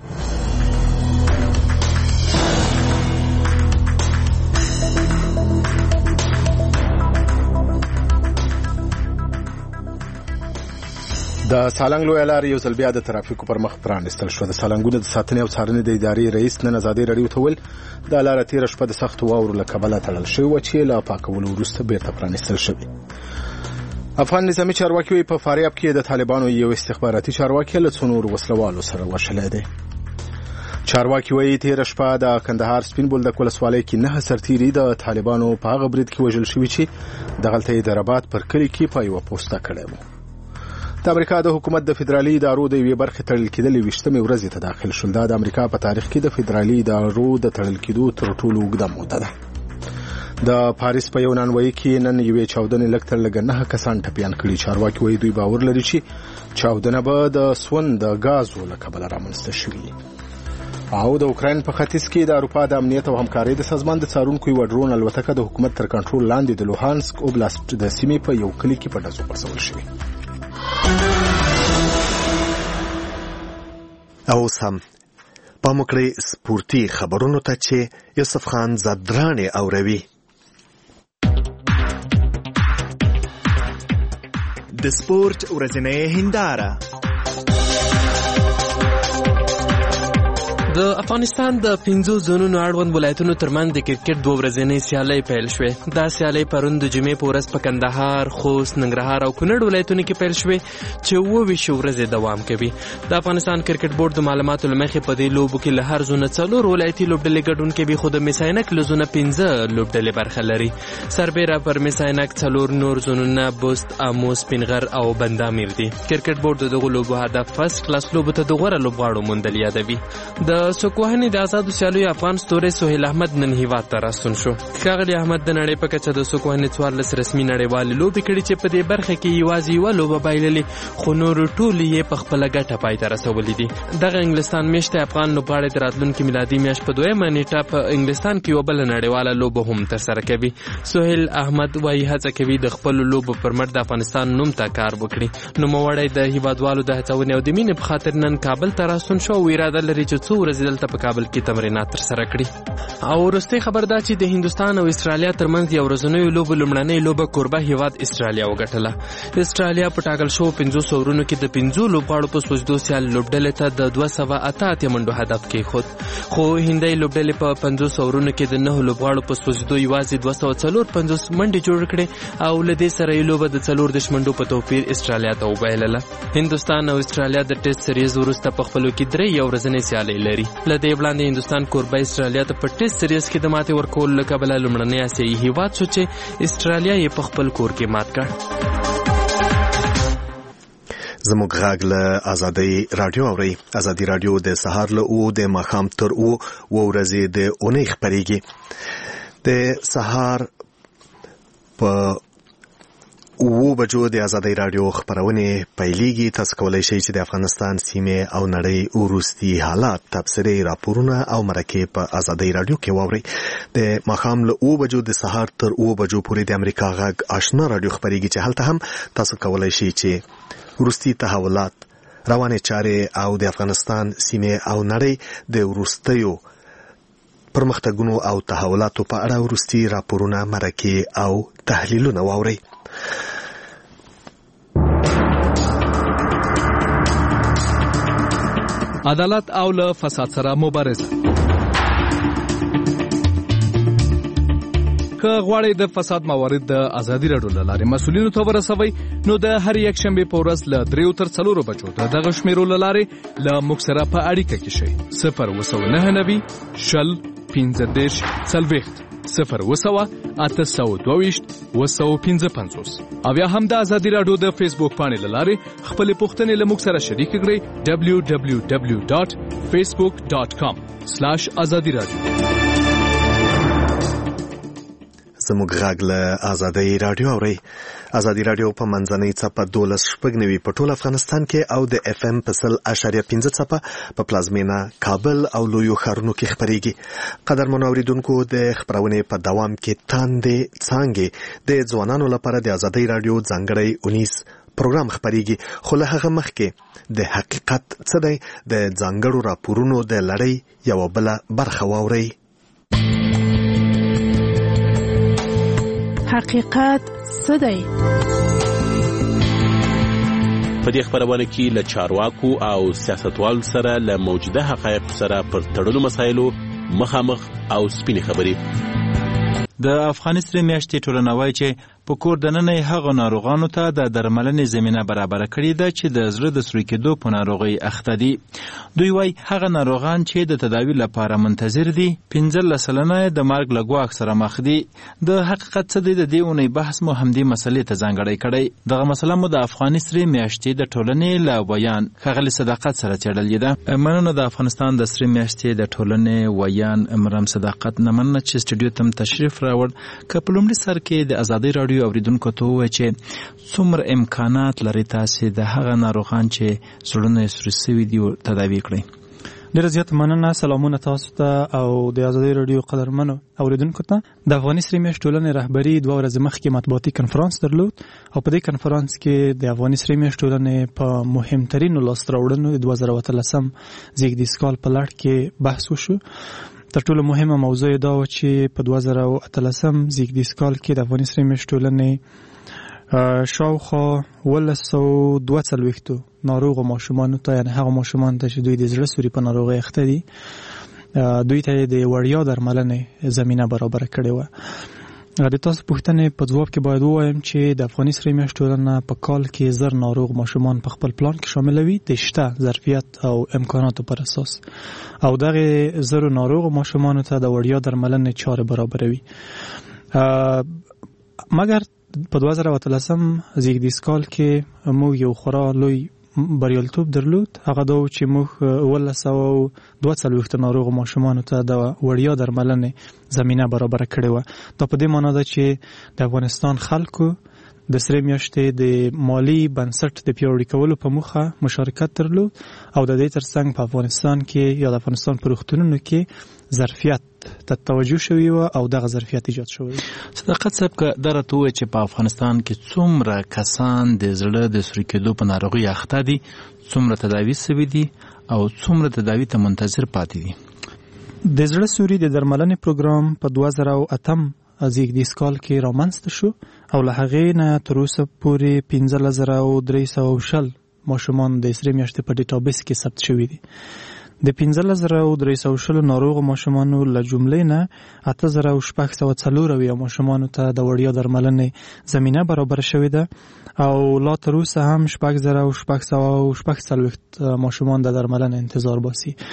Speaker 2: د سالنګ لویه لار یو ځل بیا د ترافیکو پر مخ پرانیستل شوه. د سالنګونو د ساتنې او څارنې د ادارې رئیس نن ازادۍ راډیو ته ویل دا لاره تېره شپه د سختو واورو له کبله تړل شوې وه چې له پاکولو وروسته بیرته پرانیستل شوې. افغان نظامي چارواکي وایي په فاریاب کې د طالبانو یو استخباراتي چارواکي له څو نورو وسلوالو سره وشلی دی. چارواکي وایي تېره شپه د کندهار سپین بولدک ولسوالۍ کې نهه سرتیري د طالبانو په هغه برید کې وژل شوي چې دغلته یې د رباط پر کلي کې په یوه پوسته کړی و. د امریکا د حکومت د فدرالي ادارو د یوې برخې تړل کېدلې ویشتمې ورځې ته داخل شول. دا د امریکا په تاریخ کې د فدرالي ادارو د تړل کېدو تر ټولو اوږده موده ده. د پاریس په یو نانوایي کې نن یوې چاودنې لږ تر لږه نهه کسان ټپیان کړي. چارواکي وایي دوی باور لري چې چاودنه به د سون د غازو له کبله رامنځته شوې. او د اوکراین په ختیځ کې د اروپا د امنیت او همکارۍ د سازمان د څارونکو یوه ډرون الوتکه د حکومت تر کنټرول لاندې د لوهانسک اوبلاست د سیمې په یو کلي کې په ډزو غورځول شوې.
Speaker 1: او اوس هم پام وکړئ سپورتي خبرونو ته چې یوسف خان زدرانې اوروي.
Speaker 3: د سپورت ورځنۍ هنداره.
Speaker 7: د افغانستان د پنځو زونونو اړوند ولایتونو ترمنځ د کرکټ دوه ورځنۍ سیالۍ پیل شوې. دا سیالۍ پرون د جمعې په ورځ په کندهار، خوست، ننګرهار او کونړ ولایتونو کې پیل شوې چې اووه ویشت ورځې دوام کوي. د افغانستان کرکټ بورډ د معلوماتو له مخې په دې لوبو کې له هر زونه څلور ولایتي لوبډلې ګډون کوي، خو د میساینک له زونه پنځه لوبډلې برخه لري. سربیره پر میساینک څلور نور زونونه بست، امو، سپینغر او بندامیر دي. کرکټ بورډ د دغو لوبو هدف فرست کلاس لوبو ته د غوره لوبغاړو موندل یادوي. د سوکوهنې د آزادو سیالیو افغان ستوری سهیل احمد نن هیواد ته راستون شو. ښاغلی احمد د نړۍ په کچه د سوکوهنې څوارلس رسمي نړیوالې لوبې کړي چې په دې برخه کې یوازې یوه لوبه بایللې، خو نورو ټولې یې په خپله ګټه پای ته رسولي دي. دغه انګلستان میاشتې افغان لوبغاړی د راتلونکي میلادي میاشت په دویمه نیټه په انګلستان کې یوه بله نړیواله لوبه هم ترسره کوي. سهیل احمد وایي هڅه کوي د خپلو لوبو پر مټ د افغانستان نوم ته کار وکړي. نوموړی د هیوادوالو د هڅونې او د مینې په خاطر نن کابل ته راستون شو او اراده لري چې څو ورځې دلته په کابل کې تمرینات ترسره کړي. او وروستۍ خبر دا چې د هندوستان او استرالیا ترمنځ یو ورځنیو لوبو لومړنۍ لوبه کوربه هیواد استرالیا وګټله. استرالیا په ټاکل شوو پنځوس اورونو کې د پنځو لوبغاړو په سوچدو سیال لوبډلې ته د دوه سوه اته اتیا منډو هدف کېښود، خو هندۍ لوبډلې په پنځوس اورونو کې د نهو لوبغاړو په سوچدو یوازې دوه سوه څلور پنځوس منډې جوړ کړې او له دې سره یې لوبه د څلور دېرش منډو په توپیر استرالیا ته وبایلله. هندوستان او استرالیا د ټیسټ سریز وروسته په خپلو کې درې یو ورځنۍ سیالۍ لري. له دې وړاندې هندوستان کوربه استرالیا ته په ټیسټ سیریز کې د ماتې ورکولو له کبله لومړنی اسیایي هیواد شو چې استرالیا یې په خپل کور کې مات کړ.
Speaker 1: زموږ غږ له ازادي رادیو اوري. ازادي رادیو د سهار له او د ماښام تر او و ورځې د اونۍ خپرېږي. د سهار په اوو بجو د ازادي رادیو خبرونه پیلېږي. تاسو کولای شئ چې د افغانستان سیمه او نړۍ وروستي حالات تبصرې راپورونه او مرکې په ازادي رادیو کې واورئ. د ماښام له اوو بجو د سهار تر اوو بجو پورې د امریکا غږ آشنا رادیو خبرېږي چې هلته هم تاسو کولای شئ چې وروستي تحولات، روانې چارې او د افغانستان سیمه او نړۍ د وروستیو پرمختګونو او تحولاتو په اړه وروستي راپورونه، مرکې او تحلیلونه واورئ.
Speaker 6: عدالت او له فساد سره مبارزه. که غواړئ د فساد موارد د ازادي راډیو له لارې مسؤلینو ته ورسوئ، نو د هر یک شنبې په ورځ له دریو تر څلورو بجو د دغه شمیرو له لارې له موږ سره په اړیکه کې شئ. صفر اووه سوه نهه نوي شل پنځه دېرش څلوېښت، صفر اووه سوه اته سوه دوه ویشت اووه سوه پنځه پنځوس. او یا هم د ازادي راډیو د فیسبوک پاڼې له لارې خپلې پوښتنې له موږ سره شریکې کړئ. ډبلیو ډبلیو ډبلیو ډاټ فیسبوک ډاټ کام سلاش ازادي راډیو.
Speaker 1: زموږ غږ له ازادي رادیو اوري. ازادي رادیو په منځنۍ څپه دولس شپږ نوي په ټول افغانستان کې او د اف ام په سل اشاریه پنځه څپه په پلازمینه کابل او لویو ښارونو کې خپرېږي. قدرمنو اوریدونکو، د خپرونې په دوام کې تاندې څانګې د ځوانانو لپاره د ازادي رادیو ځانګړی اونیز پروګرام خپرېږي. خو له هغه مخکې د حقیقت څه دی د ځانګړو راپورونو د لړۍ یوه بله برخه واورئ.
Speaker 8: حقیقت څه دی؟
Speaker 9: په دې خبرونه کې له چارواکو او سیاستوالو سره له موجوده حقایقو سره پر تړلو مسایلو مخامخ او سپینې خبرې.
Speaker 11: د افغانستان میاشتې ټولنه وایي چې په کور دننه هغه ناروغانو ته د درملنې زمینه برابر کړې ده چې د زړه د سوري کېدو په ناروغۍ اخته دي. دوی وایي هغه ناروغان چې د تداوی لپاره منتظر دي پنځلس سلنه د مرګ له ګواښ سره مخ دي. د حقیقت څه دی؟ د دې اونۍ بحث مو همدې مسلې ته ځانګړی کړی. دغه مسله مو د افغانستان میاشتې د ټولنې له ویان ښاغلي صداقت سره څېړلې ده. مننه د افغانستان د سرې میاشتې د ټولنې ویان مرم صداقت نه مننه چې سټوډیو ته تشریف راوړ. که په لومړي سر کې د ازادي راډیو اوریدونکو ته ووایي چې څومره امکانات لري تاسې د هغه ناروغان چې زړونه یې سوري سوي دي تداوي کړئ.
Speaker 25: ډېره زیاته مننه. سلامونه تاسو ته او د ازادي راډیو قدرمنو اوریدونکو ته. د افغاني سرې میاشتې ټولنې رهبري دوه ورځې مخکې مطبوعاتي کنفرانس درلود او په دې کنفرانس کې د افغاني سرې میاشتې ټولنې په مهمترینو لاسته راوړنو د دوه زره اتلسم زیږدیز کال په لړ کې بحث وشو. تر ټولو مهمه موضوع دا و چې په دوه زره اتلسم زیږدیز کال کې د افغاني سرې میاشتې ټولنې شاوخوا اوولس سوه دوه څلوېښتو ناروغو ماشومانو ته، یعنې هغه ماشومان ته چې دوی د زړه سوري په ناروغۍ اخته دي، دوی ته د وړیا درملنې زمینه برابره کړې وه. د تاسو پوښتنې په ځواب کې باید ووایم چې د افغاني سرې میاشتې ټولنه په کال کې زر ناروغ ماشومان په خپل پلان کې شاملوي د شته ظرفیت او امکاناتو پر اساس، او دغه زرو ناروغ ماشومانو ته د وړیا درملنې چارې برابروي. مګر په دوه زره اتلسم زیږدیز کال کې موږ یو خورا لوی بریالیتوب درلود. هغه دا و چې موږ اوولس سوه دوه څلوېښت ناروغو ماشومانو ته د وړیا درملنې زمینه برابره کړې وه. دا په دې معنا ده چې د افغانستان خلکو د سرې میاشتې د مالی بنسټ د پیاوړي کولو په موخه مشارکت درلود او د دې ترڅنګ په افغانستان کې یا د افغانستان په روغتونونو کې ظرفیت ته توجه شوی و او دغه ظرفیت ایجاد شوی.
Speaker 11: صداقت صاحب که دره ته ووایي چې په افغانستان کې څومره کسان د زړه د سوري کېدو په ناروغۍ اخته دي، څومره تداوي سوي دي او څومره تداوي ته منتظر پاتې دي؟
Speaker 25: د زړه سوري د درملنې پروګرام په دوه زره اتم زیږدیز کال کې رامنځته شو او له هغې نه تر اوسه پورې پنځلس زره درې سوه شل ماشومان د سرې میاشتې په ډیټابیس کې ثبت شوي دي. د پنځلس زره درې سوه شلو ناروغو ماشومانو له جملې نه اته زره شپږ سوه څلور اویا ماشومانو ته د وړیا درملنې زمینه برابره شوې ده او لا تر اوسه هم شپږ زره شپږ سوه شپږ څلوېښت ماشومان د درملنې انتظار باسي.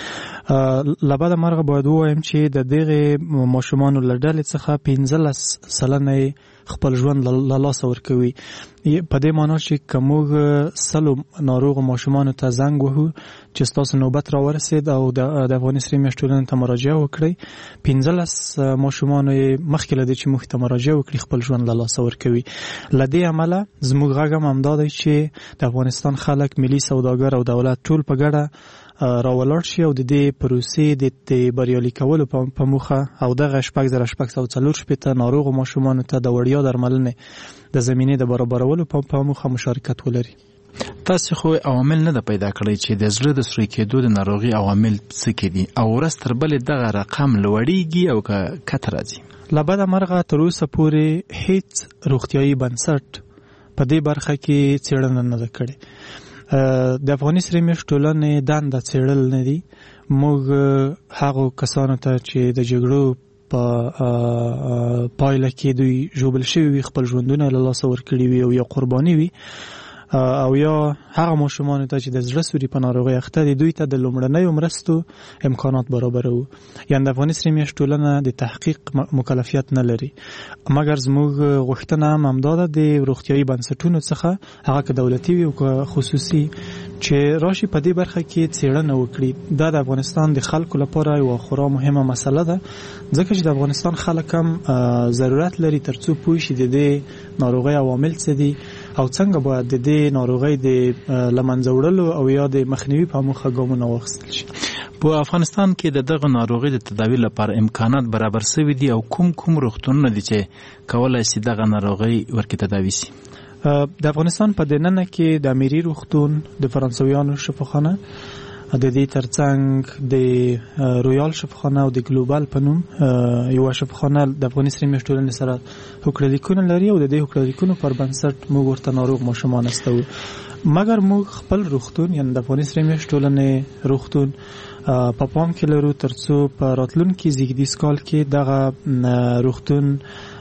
Speaker 25: لبعد مرغه باید ووایم چې د دغه ماشومانو له ډلې څخه پنځلس سلنه خپل ژوند له لاسه ورکوي. په دې معنی چې که موږ سلو ناروغو ماشومانو ته زنګ وهو چې ستاسو نوبت راورسېد او د افغاني سرې میاشتې ټولنې ته مراجعه وکړئ، پنځلس ماشومانو یې مخکې له دې چې موږ ته مراجعه وکړي خپل ژوند له لاسه ورکوي. له دې امله زموږ غږ هم همدا دی چې د افغانستان خلک، ملي سوداګر او دولت ټول په ګډه راولاړ شي او د دې پروسې د بریالي کولو په موخه او دغه شپږ زره شپږ سوه څلور شپېته ناروغو ماشومانو ته د وړیا درملنې د زمینې د برابرولو په موخه مشارکت ولري.
Speaker 11: تاسو خو عوامل نه د پیدا کړی چې د زړه د سوري کېدو د ناروغي عوامل څه دي او ورځ تر بلې دغه رقم لوړیږي او که کته راځي؟ له بده مرغه تر اوسه پورې هیڅ روغتیایي بنسټ په دې برخه کې څېړنه نه ده کړې. د افغاني سرې میاشتې ټولنې دنده څېړل نه دي. موږ هغو کسانو ته چې د جګړو په پایله کې دوی ژوبل شوي وي، خپل ژوندونه له لاسه ورکړي وي او یا قرباني وي، او یا هغه ماشومانو ته چې د زړه سوري په ناروغۍ اخته دي، دوی ته د لومړنیو مرستو امکانات برابروو. یعنې د افغاني سرې میاشتې ټولنه د تحقیق مکلفیت نه لري، مګر زموږ غوښتنه هم همدا ده د روغتیایي بنسټونو څخه، هغه که دولتي وي او که خصوصي، چې راشي په دې برخه کې څېړنه وکړي. دا د افغانستان د خلکو لپاره یوه خورا مهمه مسله ده، ځکه چې د افغانستان خلک هم ضرورت لري تر څو پوه شي د دې ناروغۍ عوامل څه دي او څنګه باید د دې ناروغۍ د له منځه وړلو او یا د مخنیوي په موخه ګامونه واخیستل شي. په افغانستان کې د دغه ناروغۍ د تداوی لپاره امکانات برابر شوي دي او کوم کوم روغتونونه دي چې کولی شي دغه ناروغۍ ورکې تداوی شي؟
Speaker 25: د افغانستان په دننه کې د امیري روغتون، د فرانسویانو شفاخانه، د دې ترڅنګ د رویال شفاخانه او د ګلوبال په نوم یوه شفاخانه د افغاني سرې میاشتې ټولنې سره هوکړهلیکونه لري او د دې هوکړهلیکونو پر بنسټ موږ ورته ناروغ ماشومان استوو. مګر موږ خپل روغتون، یعنې د افغاني سرې میاشتې ټولنې روغتون په پام کې لرو تر څو په راتلونکي زیږدیز کال کې دغه روغتون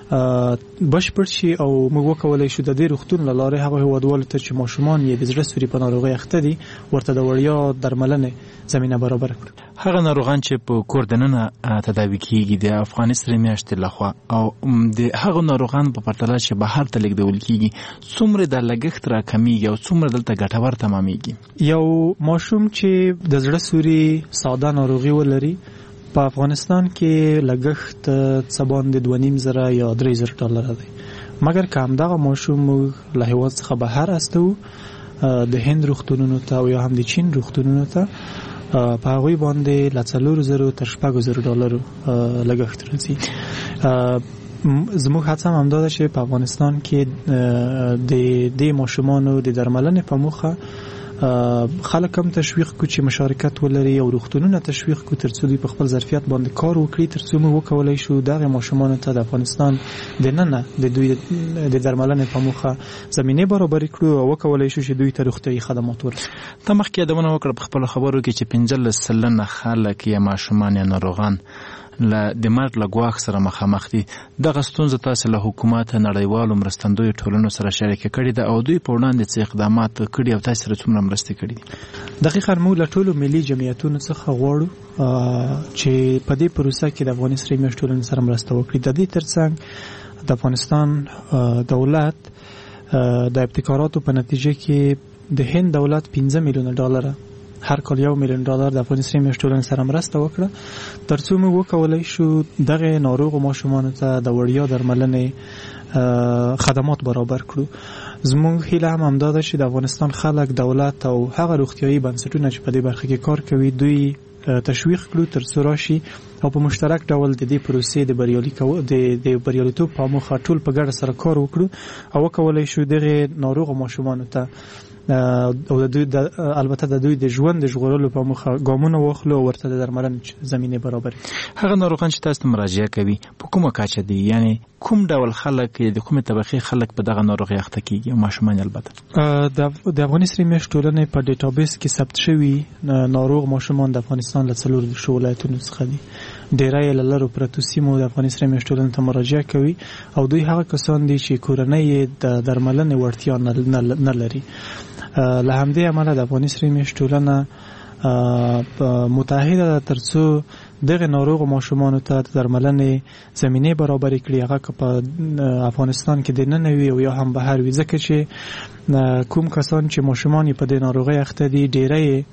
Speaker 25: بشپړ شي او موږ وکولی شو د دې روغتون له لارې هغو هېوادوالو ته چې ماشومان یې د زړه سوري په ناروغۍ اخته دي ورته د وړیا درملنې زمینه برابره کړو.
Speaker 11: هغه ناروغان چې په کور دننه تداوي کیږي د افغاني سرې میاشتې لخوا او د هغو ناروغانو په پرتله چې بهر ته لیږدول کیږي، څومره د لګښت راکمیږي او څومره دلته ګټور تمامیږي؟
Speaker 25: یو ماشوم چې د زړه سوري ساده ناروغي ولري په افغانستان کې لګښت څه باندې دوه نیم زره یا درې زره ډالره دی. مګر که همدغه ماشوم موږ له هېواد څخه بهر استوو د هند روغتونونو ته او یا هم د چین روغتونونو ته، په هغوی باندې له څلورو زرو تر شپږو زرو ډالرو لګښت راځي. زموږ هڅه هم همدا ده چې په افغانستان کې د دې ماشومانو د درملنې په موخه خلک هم تشویق کو چې مشارکت ولري او روغتونونه تشویق کو تر څو دوی په خپل ظرفیت باندې کار وکړي، تر څو موږ وکولی شو دغه ماشومانو ته د افغانستان دننه د دوی د درملنې په موخه زمینې برابرې کړو او وکولی شو چې دوی ته روغتیایي خدمات ورکړو.
Speaker 11: ته مخکې یادونه وکړه په خپلو خبرو کې چې پنځلس سلنه خلک یا ماشومان یا ناروغان له د مرګ له ګواښ سره مخامخ دي. دغه ستونزه تاسو له حکومت، نړیوالو مرستندویو ټولنو سره شریکه کړې ده او دوی په وړاندې څه اقدامات کړي او تاسو سره څومره مرستې کړي دي؟
Speaker 25: دقیقاً موږ له ټولو ملي جمعیتونو څخه غواړو چې په دې پروسه کې د افغاني سرې میاشتې ټولنې سره مرسته وکړي. د دې ترڅنګ د افغانستان دولت د ابتکاراتو په نتیجه کې د هند دولت پنځه میلیونه ډالره هر کال یو میلیون ډالر د افغاني سرې میاشتې ټولنې سره مرسته وکړه تر څو موږ وکولی شو دغه ناروغو ماشومانو ته د وړیا درملنې خدمات برابر کړو. زموږ هیله هم همدا ده چې د افغانستان خلک، دولت او هغه روغتیایي بنسټونه چې په دې برخه کې کار کوي دوی تشویق کړو تر څو راشي او په مشترک ډول د دې پروسې د بریالي د بریالیتوب په موخه ټول په ګډه سره کار وکړو او وکولی شو دغه ناروغو ماشومانو ته او د دوی البته د دوی د ژوند د ژغورلو په موخه ګامونه واخلو او ورته د درملنې زمینې برابرې.
Speaker 11: هغه ناروغان چې تاسو ته مراجعه کوي په کومه کچه دي؟ یعنی کوم ډول خلک، د کومې طبقې خلک په دغه ناروغۍ اخته کیږي او ماشومان؟ البته
Speaker 25: د افغاني سرې میاشتې ټولنې په ډیټابیس کې ثبت شوي ناروغ ماشومان د افغانستان له څلور دیرشو ولایتونو څخه دي. ډیری یې له لرو پرتو سیمو د افغاني سرې میاشتې ټولنې ته مراجعه کوي او دوی هغه کسان دي چې کورنۍ یې د درملنې وړتیا نه لري. له همدې امله د افغاني سرې میاشتې ټولنه متحده ده ترڅو دغه ناروغ ماشومان ته د درملنې زمینه برابر کړي هغه که په افغانستان کې د نن وی او یا هم بهر وي ځکه چې کوم کسان چې ماشومان په د ناروغي اخته دي ډیری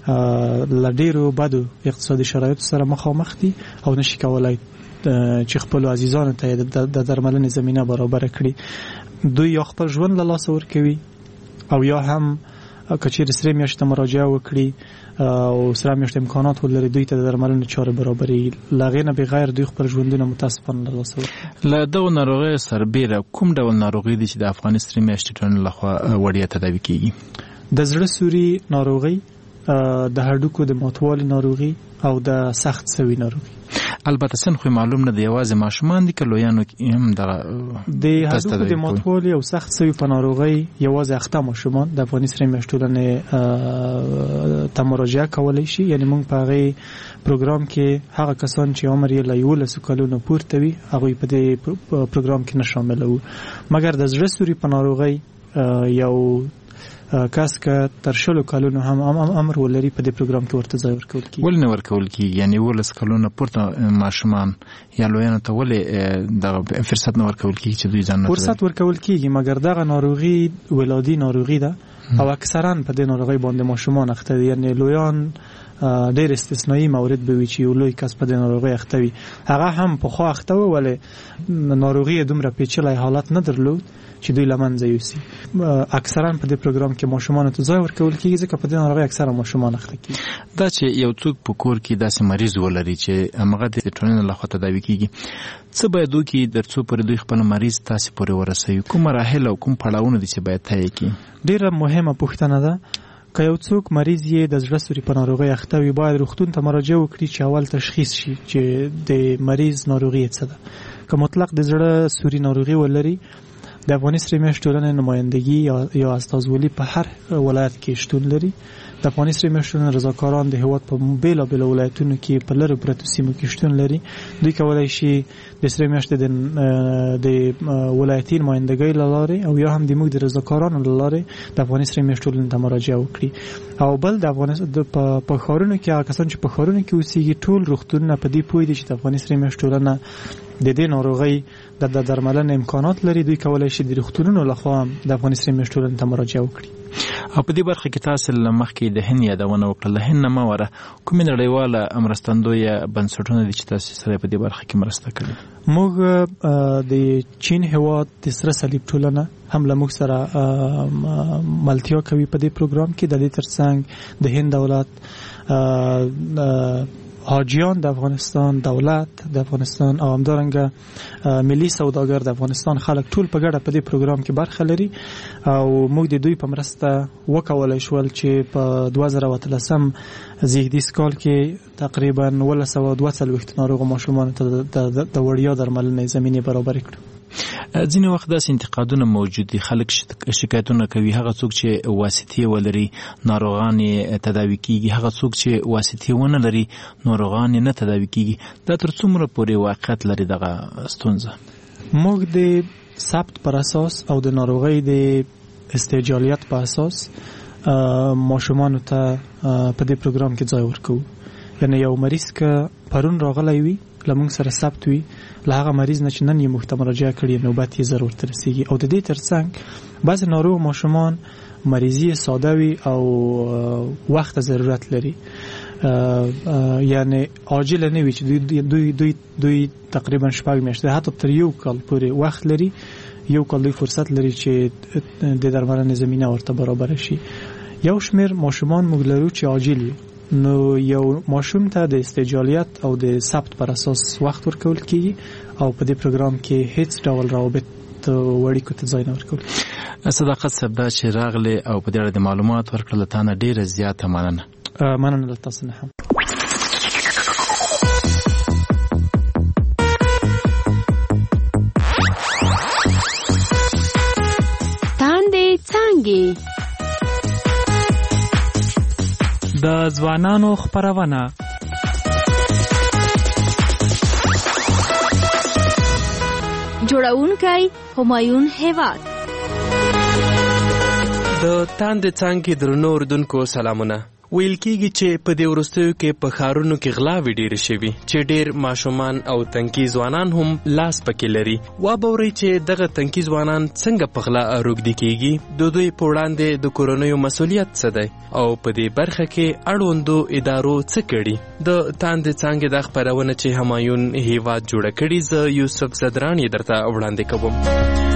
Speaker 25: لډیرو بدو اقتصادي شرایطو سره مخامخ دي او نشي کولای چې خپل عزیزانو ته د درملنې زمینه برابر کړي دوی یا خپل ژوند له لاسه ورکوي او یا هم کچیر سره میاشته مراجعه وکړي او سره میاشته امکانات ولري دوی ته د درملنې چاره برابري لغینه بغیر دوی خپل ژوندونه متاسفانه له لاسه ورکوي.
Speaker 11: له دغه ناروغۍ سربیره کوم ډول ناروغي دي چې د افغاني سره میاشتې ټولنې لخوا وړیا تداوي کیږي؟
Speaker 25: د زړه سوري ناروغي، د هډوکو د ماتوالي ناروغي او د سخت سوي ناروغي.
Speaker 11: البته سن خو معلوم نه دی یوازې ماشومان دي که لویانو هم د
Speaker 25: د هډوکو د ماتوالي او سخت سوي په ناروغي یوازې اخته ماشومان د افغاني سره میاشتې ټولنې ته مراجعه کولی شي. یعنی موږ په هغې پروګرام کې هغه کسان چې عمر یې له یولسو کلونو پورته وي هغوی په دې پروګرام کې نه شاملوو، مګر د زړه سوري په ناروغۍ یو کس که تر شلو کلونو هم امر ولري په دې پروګرام کې ورته ځای ورکول کیږي.
Speaker 11: ولې نه ورکول کیږي؟ یعنی ولس کلونو پورته ماشومان یا لویانو ته ولې دغه فرصت نه ورکول کیږي چې دوی ځان
Speaker 25: فرصت ورکول کیږي؟ مګر دغه ناروغي ولادي ناروغي ده او اکثرا په دې ناروغي باندې ماشومان اخته دي. یعنی لویان ډېر استثنایی مورد به وي چې یو لوی کس په دې ناروغي اخته وي، هغه هم پخوا اخته و ولې ناروغي دومره پیچلی حالت نه درلود چې دوی له منځه یوسي. اکثرا په دې پروګرام کې ماشومان ته ځای ورکول کیږي ځکه په دې ناروغي اکثره ماشومان اخته کیږي.
Speaker 11: دا چې یو څوک په کور کې داسې مریض ولري چې هغه د ټولنې لخوا تداوي کیږي، څه باید وکړي تر څو پورې دوی خپل مریض تاسې پورې ورسوي؟ کوم مراحل او کوم پړاوونه دي چې باید طی کړي؟
Speaker 25: ډېره مهمه پوښتنه ده. که یو څوک مریض یې د زړه سوري په ناروغۍ اخته وي باید روغتون ته مراجعه وکړي چې اول تشخیص شي چې د مریض ناروغي څه ده. که مطلق د زړه سوري ناروغي ولري د افغاني سره میاشتې ټولنې نمایندګي یا استازولي په هر ولایت کې شتون لري. د افغاني سره میاشتې ټولنې رضاکاران د هیواد په بیلابیلو ولایتونو کې په لرو پرتو سیمو کې شتون لري. دوی کولی شي د سره میاشتې د ولایتي نمایندګۍ له لارې او یا هم د موږ د رضاکارانو له لارې د افغاني سره میاشتې ټولنې ته مراجعه وکړي. او بل د افغانستان په ښارونو کې هغه کسان چې په ښارونو کې اوسېږي ټول روغتونونه په دې پوه دي چې د افغاني سره میاشتې ټولنه د دې ناروغۍ د درملنې امکانات لري. دوی کولی شي د روغتونونو لخوا د افغاني سره میاشتې ټولنې ته مراجعه وکړي.
Speaker 11: او په دې برخه کې تاسو له مخکې د هند یادونه وکړه، له هند نه مه وره کومې نړیواله مرستندویه بنسټونه دي چې تاسو سره په دې برخه کې مرسته کوي؟
Speaker 25: موږ د چین هیواد د سره صلیب ټولنه هم له موږ سره ملتیا کوي په دې پروګرام کې. د دې ترڅنګ د هند دولت، حاجیان د افغانستان، دولت د افغانستان او همدارنګه ملي سوداګر د افغانستان خلک ټول په ګډه په دې پروګرام کې برخه لري او موږ د دوی په مرسته وکولای شول چې په دوه زره اتلسم زیږدیز کال کې تقریبا ولس سوه دوه څلوېښت ناروغو ماشومانو ته د وړیا درملنې زمینې برابرې کړو.
Speaker 11: ځینې وخت داسې انتقادونه موجود دي، خلک شکایتونه کوي هغه څوک چې واسطې ولري ناروغان یې تداوي کیږي، هغه څوک چې واسطې ونه لري ناروغان یې نه تداوي کیږي. دا تر څومره پورې واقعیت لري دغه ستونزه؟
Speaker 25: موږ د ثبت پر اساس او د ناروغۍ د استعجالیت په اساس ماشومانو ته په دې پروګرام کې ځای ورکوو. یعنی یو مریض که پرون راغلی وي له موږ سره ثبت وي، له هغه مریض نه چې نن یې موږ ته مراجعه کړې نوبت یې زر ورته رسېږي. او د دې ترڅنګ بعضې ناروغ ماشومان مریضي ساده وي او وخت ضرورت لري، یعنی عاجله نه وي چې دوی دوی دوی دوی تقریبا شپږ میاشتې حتی تر یو کال پورې وخت لري. یو کال دوی فرصت لري چې د درملنې زمینه ورته برابره شي. یو شمېر ماشومان موږ لرو چې عاجل وي، نو یو ماشوم ته د استعجالیت او د ثبت پر اساس وخت ورکول کیږي او په دې پروګرام کې هیڅ ډول روابط وړیکو ته ځای نه ورکول.
Speaker 11: صداقت صاحب دا چې راغلی او په دې اړه د معلومات ورکړل له تا نه ډېره زیاته مننه.
Speaker 25: مننه له تاسو نه هم.
Speaker 8: تاندې څانګې
Speaker 4: د ځوانانو خپرونه
Speaker 8: جوړونکی همایون هیواد.
Speaker 7: د تاندې څانګې درنو اوریدونکو سلامونه. ویل کېږي چې په دې وروستیو کې په ښارونو کې غلاوې ډېرې شوي چې ډېر ماشومان او تنکي ځوانان هم لاس پکې لري. وابورئ چې دغه تنکي ځوانان څنګه په غلا روږدي کېږي، د دوی په وړاندې د کورنیو مسؤلیت څه دی او په دې برخه کې اړوندو ادارو څه کړي. د تاندې څانګې د خپرونه چې همایون هیواد جوړه کړي، زه یوسف زدران یې درته وړاندې کوم.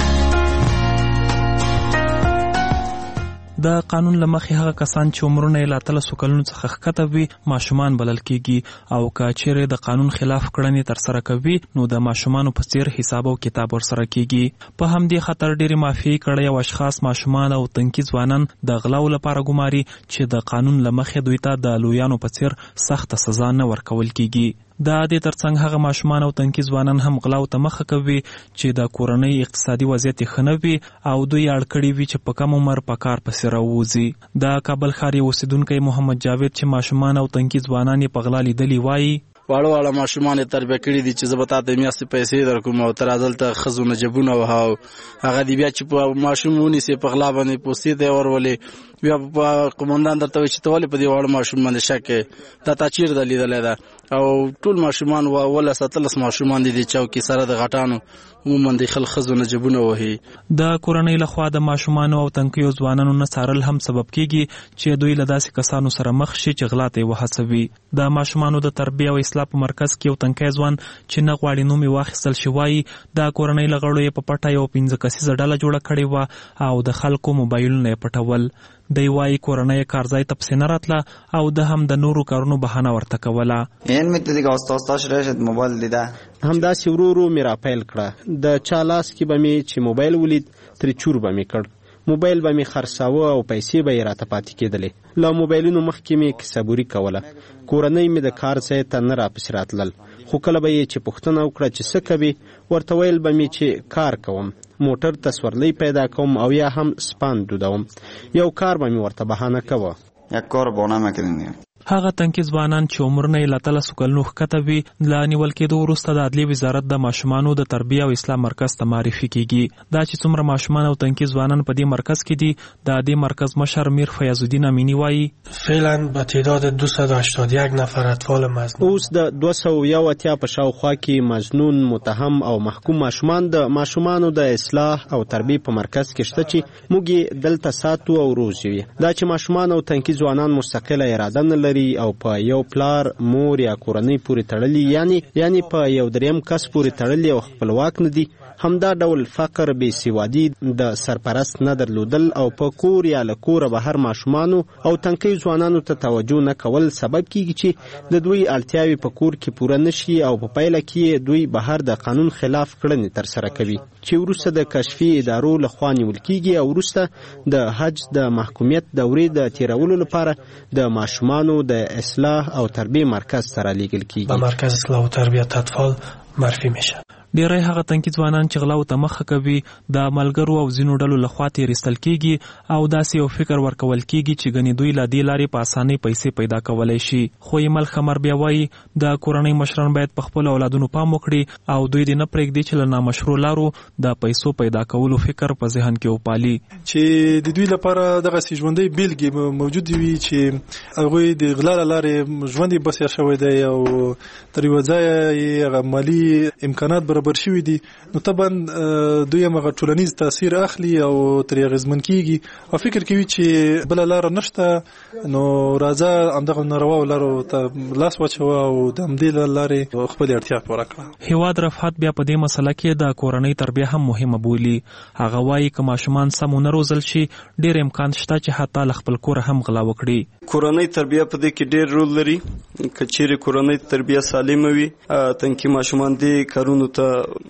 Speaker 25: د قانون له مخې هغه کسان چې عمرونه یې له اتلسو کلونو څخه ښکته وي ماشومان بلل کېږي او که چیرې د قانون خلاف کړنې ترسره کوي نو د ماشومانو په څیر حساب او کتاب ورسره کېږي. په همدې خاطر ډېرې مافیایي کړۍ او اشخاص ماشومان او تنکي ځوانان د غلاو لپاره ګماري چې د قانون له مخې دوی ته د لویانو په څیر سخته سزا نه ورکول کېږي. د دې ترڅنګ هغه ماشومان او تنکي ځوانان هم غلاو ته مخه کوي چې د کورنۍ اقتصادي وضعیت یې ښه نه وي او دوی اړ کړي وي چې په کم عمر په کار پسې راووځي. د کابل ښار یې اوسیدونکی محمد جاوید چې ماشومان او تنکي ځوانان یې په غلا لیدلي وایي
Speaker 10: واړه واړه ماشومان یې تربیه کړي دي چې زه به تا ته میاشتې پیسې درکوم او ته راځه دلته ښځو نه جیبونه وهه، هغه دې بیا چې په ماشوم ونیسې په غلا باندې پوستې ته یې ورولې، بیا په قومندان درته وایي چې ته ولې په دې واړه ماشوم باندې شک کوې، دا تا چیرې ده لیدلی ده. او ټول ماشومان اوولس اتلس ماشومان دي د چوکۍ سره د غټانو عموما د خل ښځو نه جیبونه وهي.
Speaker 25: د کورنۍ لخوا د ماشومانو او تنکیو ځوانانو نه څارل هم سبب کېږي چې دوی له داسې کسانو سره مخ شي چې غلا ته یې وهڅوي. د ماشومانو د تربیه او اصلاح په مرکز کې یو تنکی ځوان چې نه غواړي نوم یې واخیستل شي وایي د کورنۍ له غړو یې په پټه یو پنځه کسیزه ډله جوړه کړې وه او د خلکو موبایلونه یې پټول. دی وایي کورنۍ کارځای ته پسې نه راتله او د هم د نورو کارونو بهانه ورته کوله.
Speaker 12: این میتونه دیگه استاستاش رشد موبایل دیده
Speaker 13: همداسې ورو ورو مې راپیل کړه، د چا لاس کې به مې چې موبایل ولید ترې چور به مې کړ، موبایل به مې خرڅاوه او پیسې به یې راته پاتې کېدلې. له موبایلونو مخکې مې کیسهبوري کوله، کورنۍ مې د کار ځای ته نه راپسې راتلل، خو کله به یې چې پوښتنه وکړه چې څه کوي ورته ویل به مې چې کار کوم، موټر ته سورلۍ پیدا کوم او یا هم سپان دودوم، یو کار به مې ورته بهانه کوه.
Speaker 12: یک کار بانه میکنیم.
Speaker 25: هغه تنکي ځوانان چې عمرونه یې له اتلسو کلونو ښکته وي له نیول کېدو وروسته د عدلیې وزارت د ماشومانو د تربیه او اصلاح مرکز ته معرفي کېږي. دا چې څومره ماشومان او تنکي ځوانان په دې مرکز کې دي، د دې مرکز مشر میر فیاض الدین امینی وایي
Speaker 14: فعلا به تعداد دویست و هشتاد و یک نفر اطفال مظنون
Speaker 13: اوس د دوه سوه یو اتیا په شاوخوا کې مظنون، متهم او محکوم ماشومان د ماشومانو د اصلاح او تربیه په مرکز کې شته چې موږ یې دلته ساتو او روزو. دا چې ماشومان او تنکي ځوانان مستقله اراده نه لري او په یو پلار، مور یا کورنۍ پورې تړلي یعنی یعنی په یو دریم کس پورې تړلي او خپلواک نه دي، همدا ډول فقر، بې سوادي، د سرپرست نه درلودل او په کور یا له کوره بهر ماشومانو او تنکي ځوانانو ته توجه نه کول سبب کېږي چې د دوی اړتیاوې په کور کې پوره نشي او په پایله کې دوی بهر د قانون خلاف کړنې ترسره کوي چې وروسته د کشفي ادارو لخوا نیول کېږي او وروسته د حج د محکومیت دورې د تیرولو لپاره د ماشومانو د اصلاح او تربیه مرکز ته رالیږل کېږي.
Speaker 14: به مرکز اصلاح و تربیت اطفال معرفی میشه.
Speaker 25: ډیری هغه تنکي ځوانان چې غلاو ته مخه کوي د ملګرو او ځینو ډلو لخوا تېرېستل کېږي او داسې یو فکر ورکول کېږي چې ګنې دوی له دې لارې په اسانۍ پیسې پیدا کولی شي. خو ایمل خمر بیا وایي د کورنۍ مشران باید په خپلو اولادونو پام وکړي او دوی دې نه پرېږدي چې له نامشروع لارو د پیسو پیدا کولو فکر په ذهن کې وپالي.
Speaker 15: چې د دوی لپاره دغسې ژوندۍ بیلګې موجود وي چې هغوی د غلا له لارې ژوند یې بسیا شوی دی او تر یوه ځایه یې هغه مالي امکانات برابر شوي دي، نو طبعا دوی هم هغه ټولنیز تاثیر اخلي او ترې اغېزمن کېږي او فکر کوي چې بله لاره نشته، نو راځه همدغه نارواو لارو ته لاس واچوه او د همدې له لارې خپلې اړتیا پوره کړه.
Speaker 25: هیواد رفعت بیا په دې مسله کې د کورنۍ تربیه هم مهمه بولي. هغه وایي که ماشومان سم ونه روزل شي ډېر امکان شته چې حتی له خپل کوره هم غلا وکړي.
Speaker 26: کورنۍ تربیه په دې کې ډېر رول لري. که چیرې کورنۍ تربیه سالمه وي، تنکي ماشومان دې کارونو ته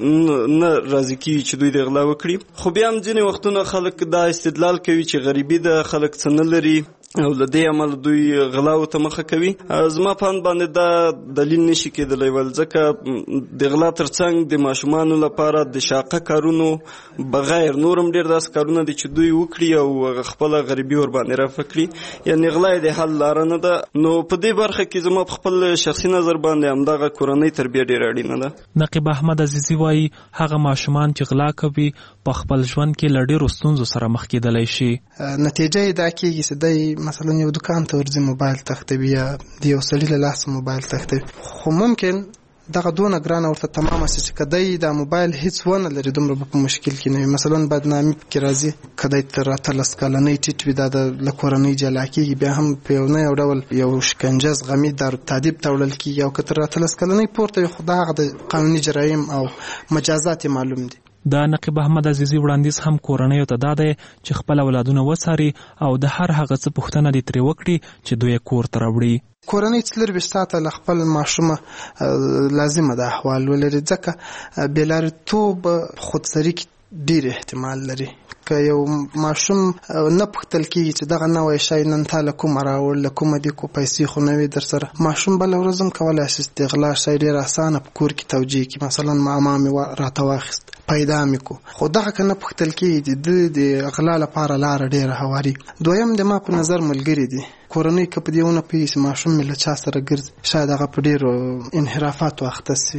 Speaker 26: نه راضي کیږي چې دوی د غلا وکړي. خو بیا هم ځینې وختونه خلک دا استدلال کوي چې غریبي د خلک څه نه لري او له دې عمل دوی غلاو ته مخه کوي. زما په اند باندې دا دلیل نشي کېدلی، ول ځکه د غلا ترڅنګ د ماشومانو لپاره د شاقه کارونو بغیر نورم ډېر داسې کارونه دي چې دوی وکړي او خپله غریبي ورباندې رفع کړي، یعنې غلا د حل لاره نه ده. نو په دې برخه کې زما په خپل شخصي نظر باندې همدغه کورنۍ تربیه ډېره اړینه ده.
Speaker 25: نقیب احمد عزیزي وایي هغه ماشومان چې غلا کوي په خپل ژوند کې له ډېرو ستونزو سره مخ کېدلی شي.
Speaker 27: نتیجه یې دا کېږي چې دی
Speaker 5: مثلا یو دکان ته ورځي موبایل تختوي یا د یو سړي له لاسه موبایل تختوي، خو ممکن دغه دونه ګرانه ورته تمامه شي چې کدی دا موبایل هیڅ ونه لري دومره په مشکل کې نه وي. مثلا بدنامي کې راځي، کدی تر اتلس کلنۍ ټیټ وي دا د لکورنۍ جلا کېږي، بیا هم په یو نه یو ډول یو شکنجه زغمي دارو تعذیب ته وړل کېږي، او که تر اتلس کلنۍ پورته وي خو دا هغه د قانوني جرایم او مجازات معلوم دي.
Speaker 4: د نقیب احمد عزیزي وړاندیز هم کورنیو ته دا دی چې خپل اولادونه وڅاري او د هر هغه څه پوښتنه دې ترې وکړي چې دوی کور ته راوړي.
Speaker 5: کورنۍ څلرویشت ساعته له خپل ماشومه لازمه ده احوال ولري، ځکه بېلارېتوب خودسري کې ډېر احتمال لري. که یو ماشوم نه پوښتل کېږي چې دغه نوی شی نن تا له کومه راوړ، له کومه دي، کو پیسې خو نه وي در سره، ماشوم بله ورځ هم کولی شي د غلا شی ډېر اسانه په کور کې توجیه کړي، مثلا ماما مې راته واخیست پیدا مې کو، خو دغه که نه پوښتل کېږي د د غلا لپاره لاره ډېره هواري. دویم د ما په نظر ملګري دي. کورنۍ که په دې ونه پوهېږي چې ماشوم مې له چا سره ګرځي، شاید هغه په ډېرو انحرافاتو اخته سي.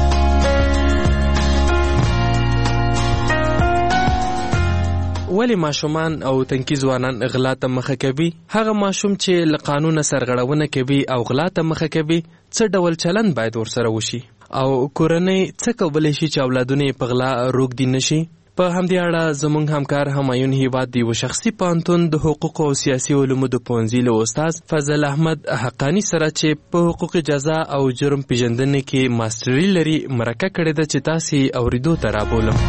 Speaker 7: ولی ماشومان او تنکي ځوانان غلا ته مخه کوي؟ هغه ماشوم چې له قانونه سرغړونه کوي او غلا ته مخه کوي، څه ډول چلند باید ورسره وشي؟ او کورنۍ څه کولی شي چې اولادونه یې په غلا روږدي نشي؟ په همدې اړه زموږ همکار همایون هیواد د یوه شخصي پوهنتون د حقوقو او سیاسي علومو د پوهنځي له استاد فضل احمد حقاني سره چې په حقوق جزا او جرم پیژندنې کې ماستري لري مرکه کړې ده چې تاسې اورېدو ته رابولم.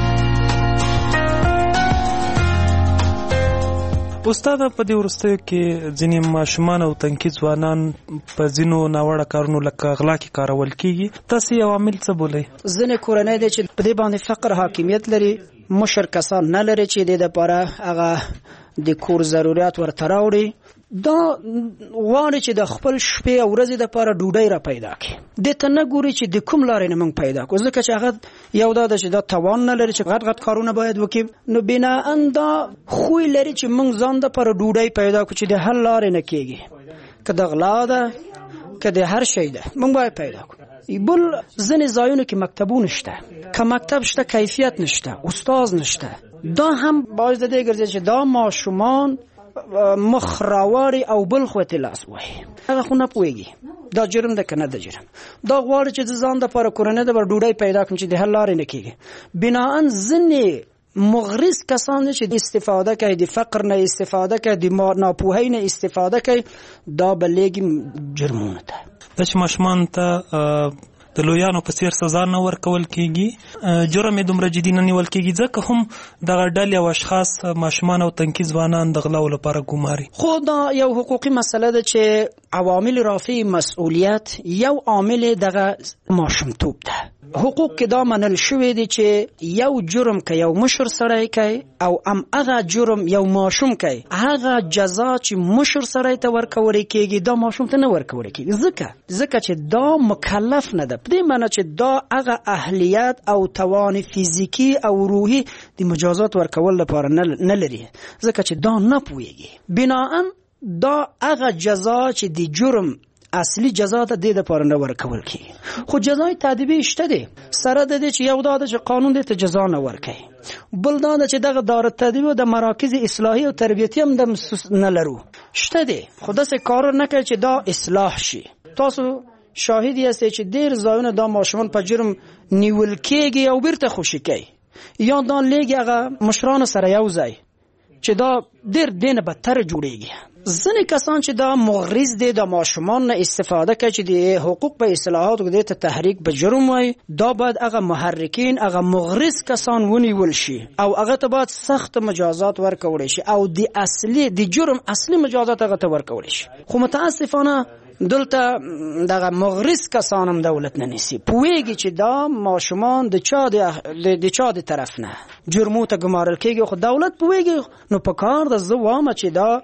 Speaker 25: استاد، په دې وروستیو کې ځینې ماشومان او تنکي ځوانان په ځینو ناوړه کارونو لکه غلا کې کارول کېږي، تاسې عوامل څه بولئ؟
Speaker 16: ځینې کورنۍ دی چې په دې باندې فقر حاکمیت لري، مشر کسان نه لري چې د دپاره هغه د کور ضرورت ورته راوړي، دا غواړي چې د خپل شپې او ورځې دپاره ډوډۍ را پیدا کړي، دې ته نه ګوري چې د کوم لارې نه موږ پیدا کړو، ځکه چې هغه یو دا ده چې دا توان نه لري چې غټ غټ کارونه باید وکړي، نو بناءً دا خوی لري چې موږ ځان دپاره ډوډۍ پیدا کړو چې د هر لارې نه کېږي، که د غلا ده که د هر شی ده موږ باید پیدا کړو. بل ځینې ځایونو کې مکتبونه شته، که مکتب شته کیفیت نشته، استاد نشته، دا هم باعث د دې ګرځي چې دا ماشومان مخ راوړي او بل خواته لاس وایي، هغه خو نه پوهېږي دا جرم ده که نه ده جرم، دا غواړي چې د ځان دپاره کورنۍ دپاره ډوډۍ پیدا کړم چې د هر لارې نه کېږي. بناءً ځینې مغرض کسان چې استفاده کوي د فقر نه، استفاده کوي د ناپوهۍ نه، استفاده کوي، دا به لږ جرمونه ده.
Speaker 25: دا چې ماشومان ته د لویانو په څیر سزا نه ورکول کېږي، جرم یې دومره جدي نه نیول کېږي، ځکه هم دغه ډلې او اشخاص ماشومان او تنکي ځوانان د غلاو لپاره ګماري.
Speaker 16: خو دا یو حقوقي مسله ده چې عوامل رافع مسئولیت یو عامل دغه ماشومتوب ده. حقوق کې دا منل شوی دی چې یو جرم که یو مشر سړی کوي او ام هغه جرم یو ماشوم کوي، هغه جزا چې مشر سړی ته ورکول کېږي دا ماشوم ته نه ورکول کېږي، ځکه ځکه چې دا مکلف نه ده، په دې معنی چې دا هغه اهلیت او توان فیزیکی او روحي د مجازات ورکول لپاره نه لري، ځکه چې دا نه پوهېږي. بناءً دا هغه جزا چې د جرم اصلي جزا ته د لپاره نه ورکول کېږي، خو جزای تادیبي شته دی، سره د دې چې یو دا ده چې قانون دې ته جزا نه ورکوي، بل دا ده چې دغه دار تادیبي او د مراکز اصلاحي او تربیتي هم د نه لرو شته دی، خو داسې کار نه کوي چې دا اصلاح شي. تاسو شاهد یاستئ چې ډېر ځایونه دا ماشومان په جرم نیول کېږي او بیرته خوشي کوي، یا دا لږ هغه مشرانو سره یو ځای چې دا ډېر دې نه بدتر جوړېږي. ځینې کسان چې دا مغرض دي د ماشومان نه استفاده کوي چې د حقوق په اصلاحاتو کې د تحریک به جرم وایي، دا باید هغه محرکین هغه مغرض کسان ونیول شي او هغه ته باید سخت مجازات ورکول شي او د اصلي د جرم اصلي مجازات هغه ته ورکول شي. خو متاسفانه دلته دغه مغرض کسان هم دولت نه نیسي، پوهېږي چې دا ماشومان د چا د چا د طرف نه جرمو ته ګمارل کېږي، خو دولت پوهېږي، نو په کار ده زه وایم چې دا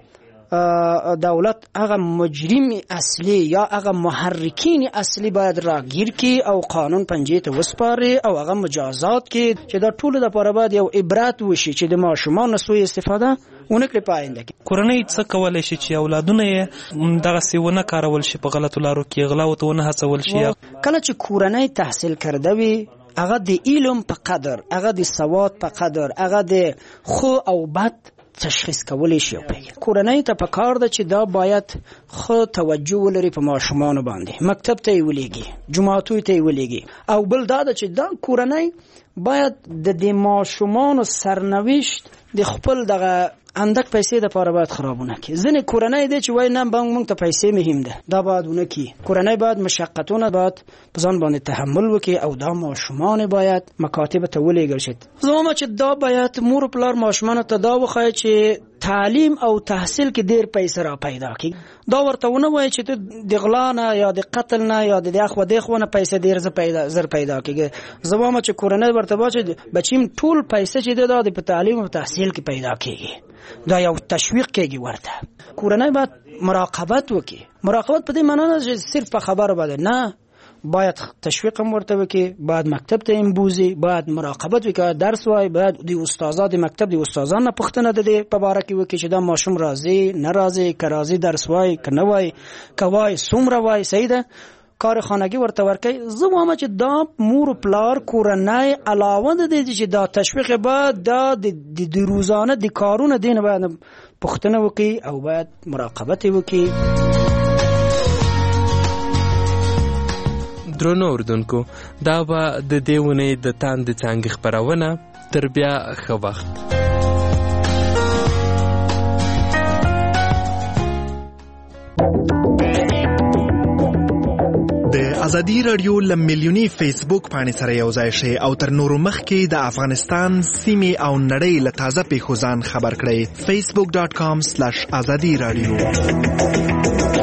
Speaker 16: دولت هغه مجرم اصلي یا هغه محرکین اصلي باید راگیر کی او قانون پنجې ته وسپاري او هغه مجازات کی چې دا ټول د لپاره باید یو عبرت وشي چې د ماشومان سوء استفاده ونه کړي پاینده کې.
Speaker 25: کورنۍ څه کولای شي چې اولادونه یې دغه سیونه کارول شي په غلطو لارو کې غلا او ونه هڅول شي؟
Speaker 16: کله چې کورنۍ تحصیل کرده وي، هغه د علم په قدر، هغه د سواد په قدر، هغه د خو او بد تشخیص کولی شي او پیږي. کورنۍ ته پکار ده چې دا باید خو توجه ولري په ماشومان باندې، مکتب ته یې ولېږي، جماعتو ته یې ولېږي. او بل دا ده چې دا کورنۍ باید د دې ماشومان سرنوشت د خپل دغه اندک پیسې د پاره باید خرابونه کی. ځنې کورنۍ دی چې وای نه بنګ مونږ ته پیسې مهم ده، دا باید ونه کی. کورنۍ باید مشقتونه باید په ځان باندې تحمل وکړي او دا ماشومان باید مکاتب ته ولېږل شي. زما چې دا باید مور پلار ماشومان ته دا وخایي چې تعلیم او تحصیل کې ډیر پیسې را پیدا کی. دا ورته ونه وای چې ته د غلا نه یا د قتل نه یا د اخو د اخو نه پیسې ډیر ز پیدا زر پیدا کیږي. زما چې کورنۍ ورته واچي بچیم ټول پیسې چې د په تعلیم او تحصیل کې پیدا کیږي، دا یو تشویق کېږي ورته. کورنۍ باید مراقبت وکړي. مراقبت په دې معنی نه چې صرف په خبره باندې نه، باید تشویق هم ورته وکړي، باید مکتب ته هم بوزي، باید مراقبت وکړي، درس وای، باید د استادانو د مکتب د استادانو نه پوښتنه د دې په باره کې وکړي چې دا ماشوم راځي نه راځي، که راځي درس وای که نه وای، که وای څومره وای، صحیح ده. کار خانگی ورته ورکي. زه وایم چې دا مور پلار کورنۍ علاوه د دې چې دا تشویق بعد دا د روزانه د کارونو دین باید پوښتنه وکړي او باید مراقبت وکړي.
Speaker 7: درنو اوردونکو، دا به د دې ونې د تاندې څانګې خپرونه. تر بیا ښه وخت.
Speaker 3: د ازادي رادیو له میلیوني فیسبوک پاڼې سره یو ځای شئ او تر نورو مخکې د افغانستان سیمې او نړۍ له تازه پیښو ځان خبر کړئ. فیسبوک ډاټ کام سلاش ازادي رادیو.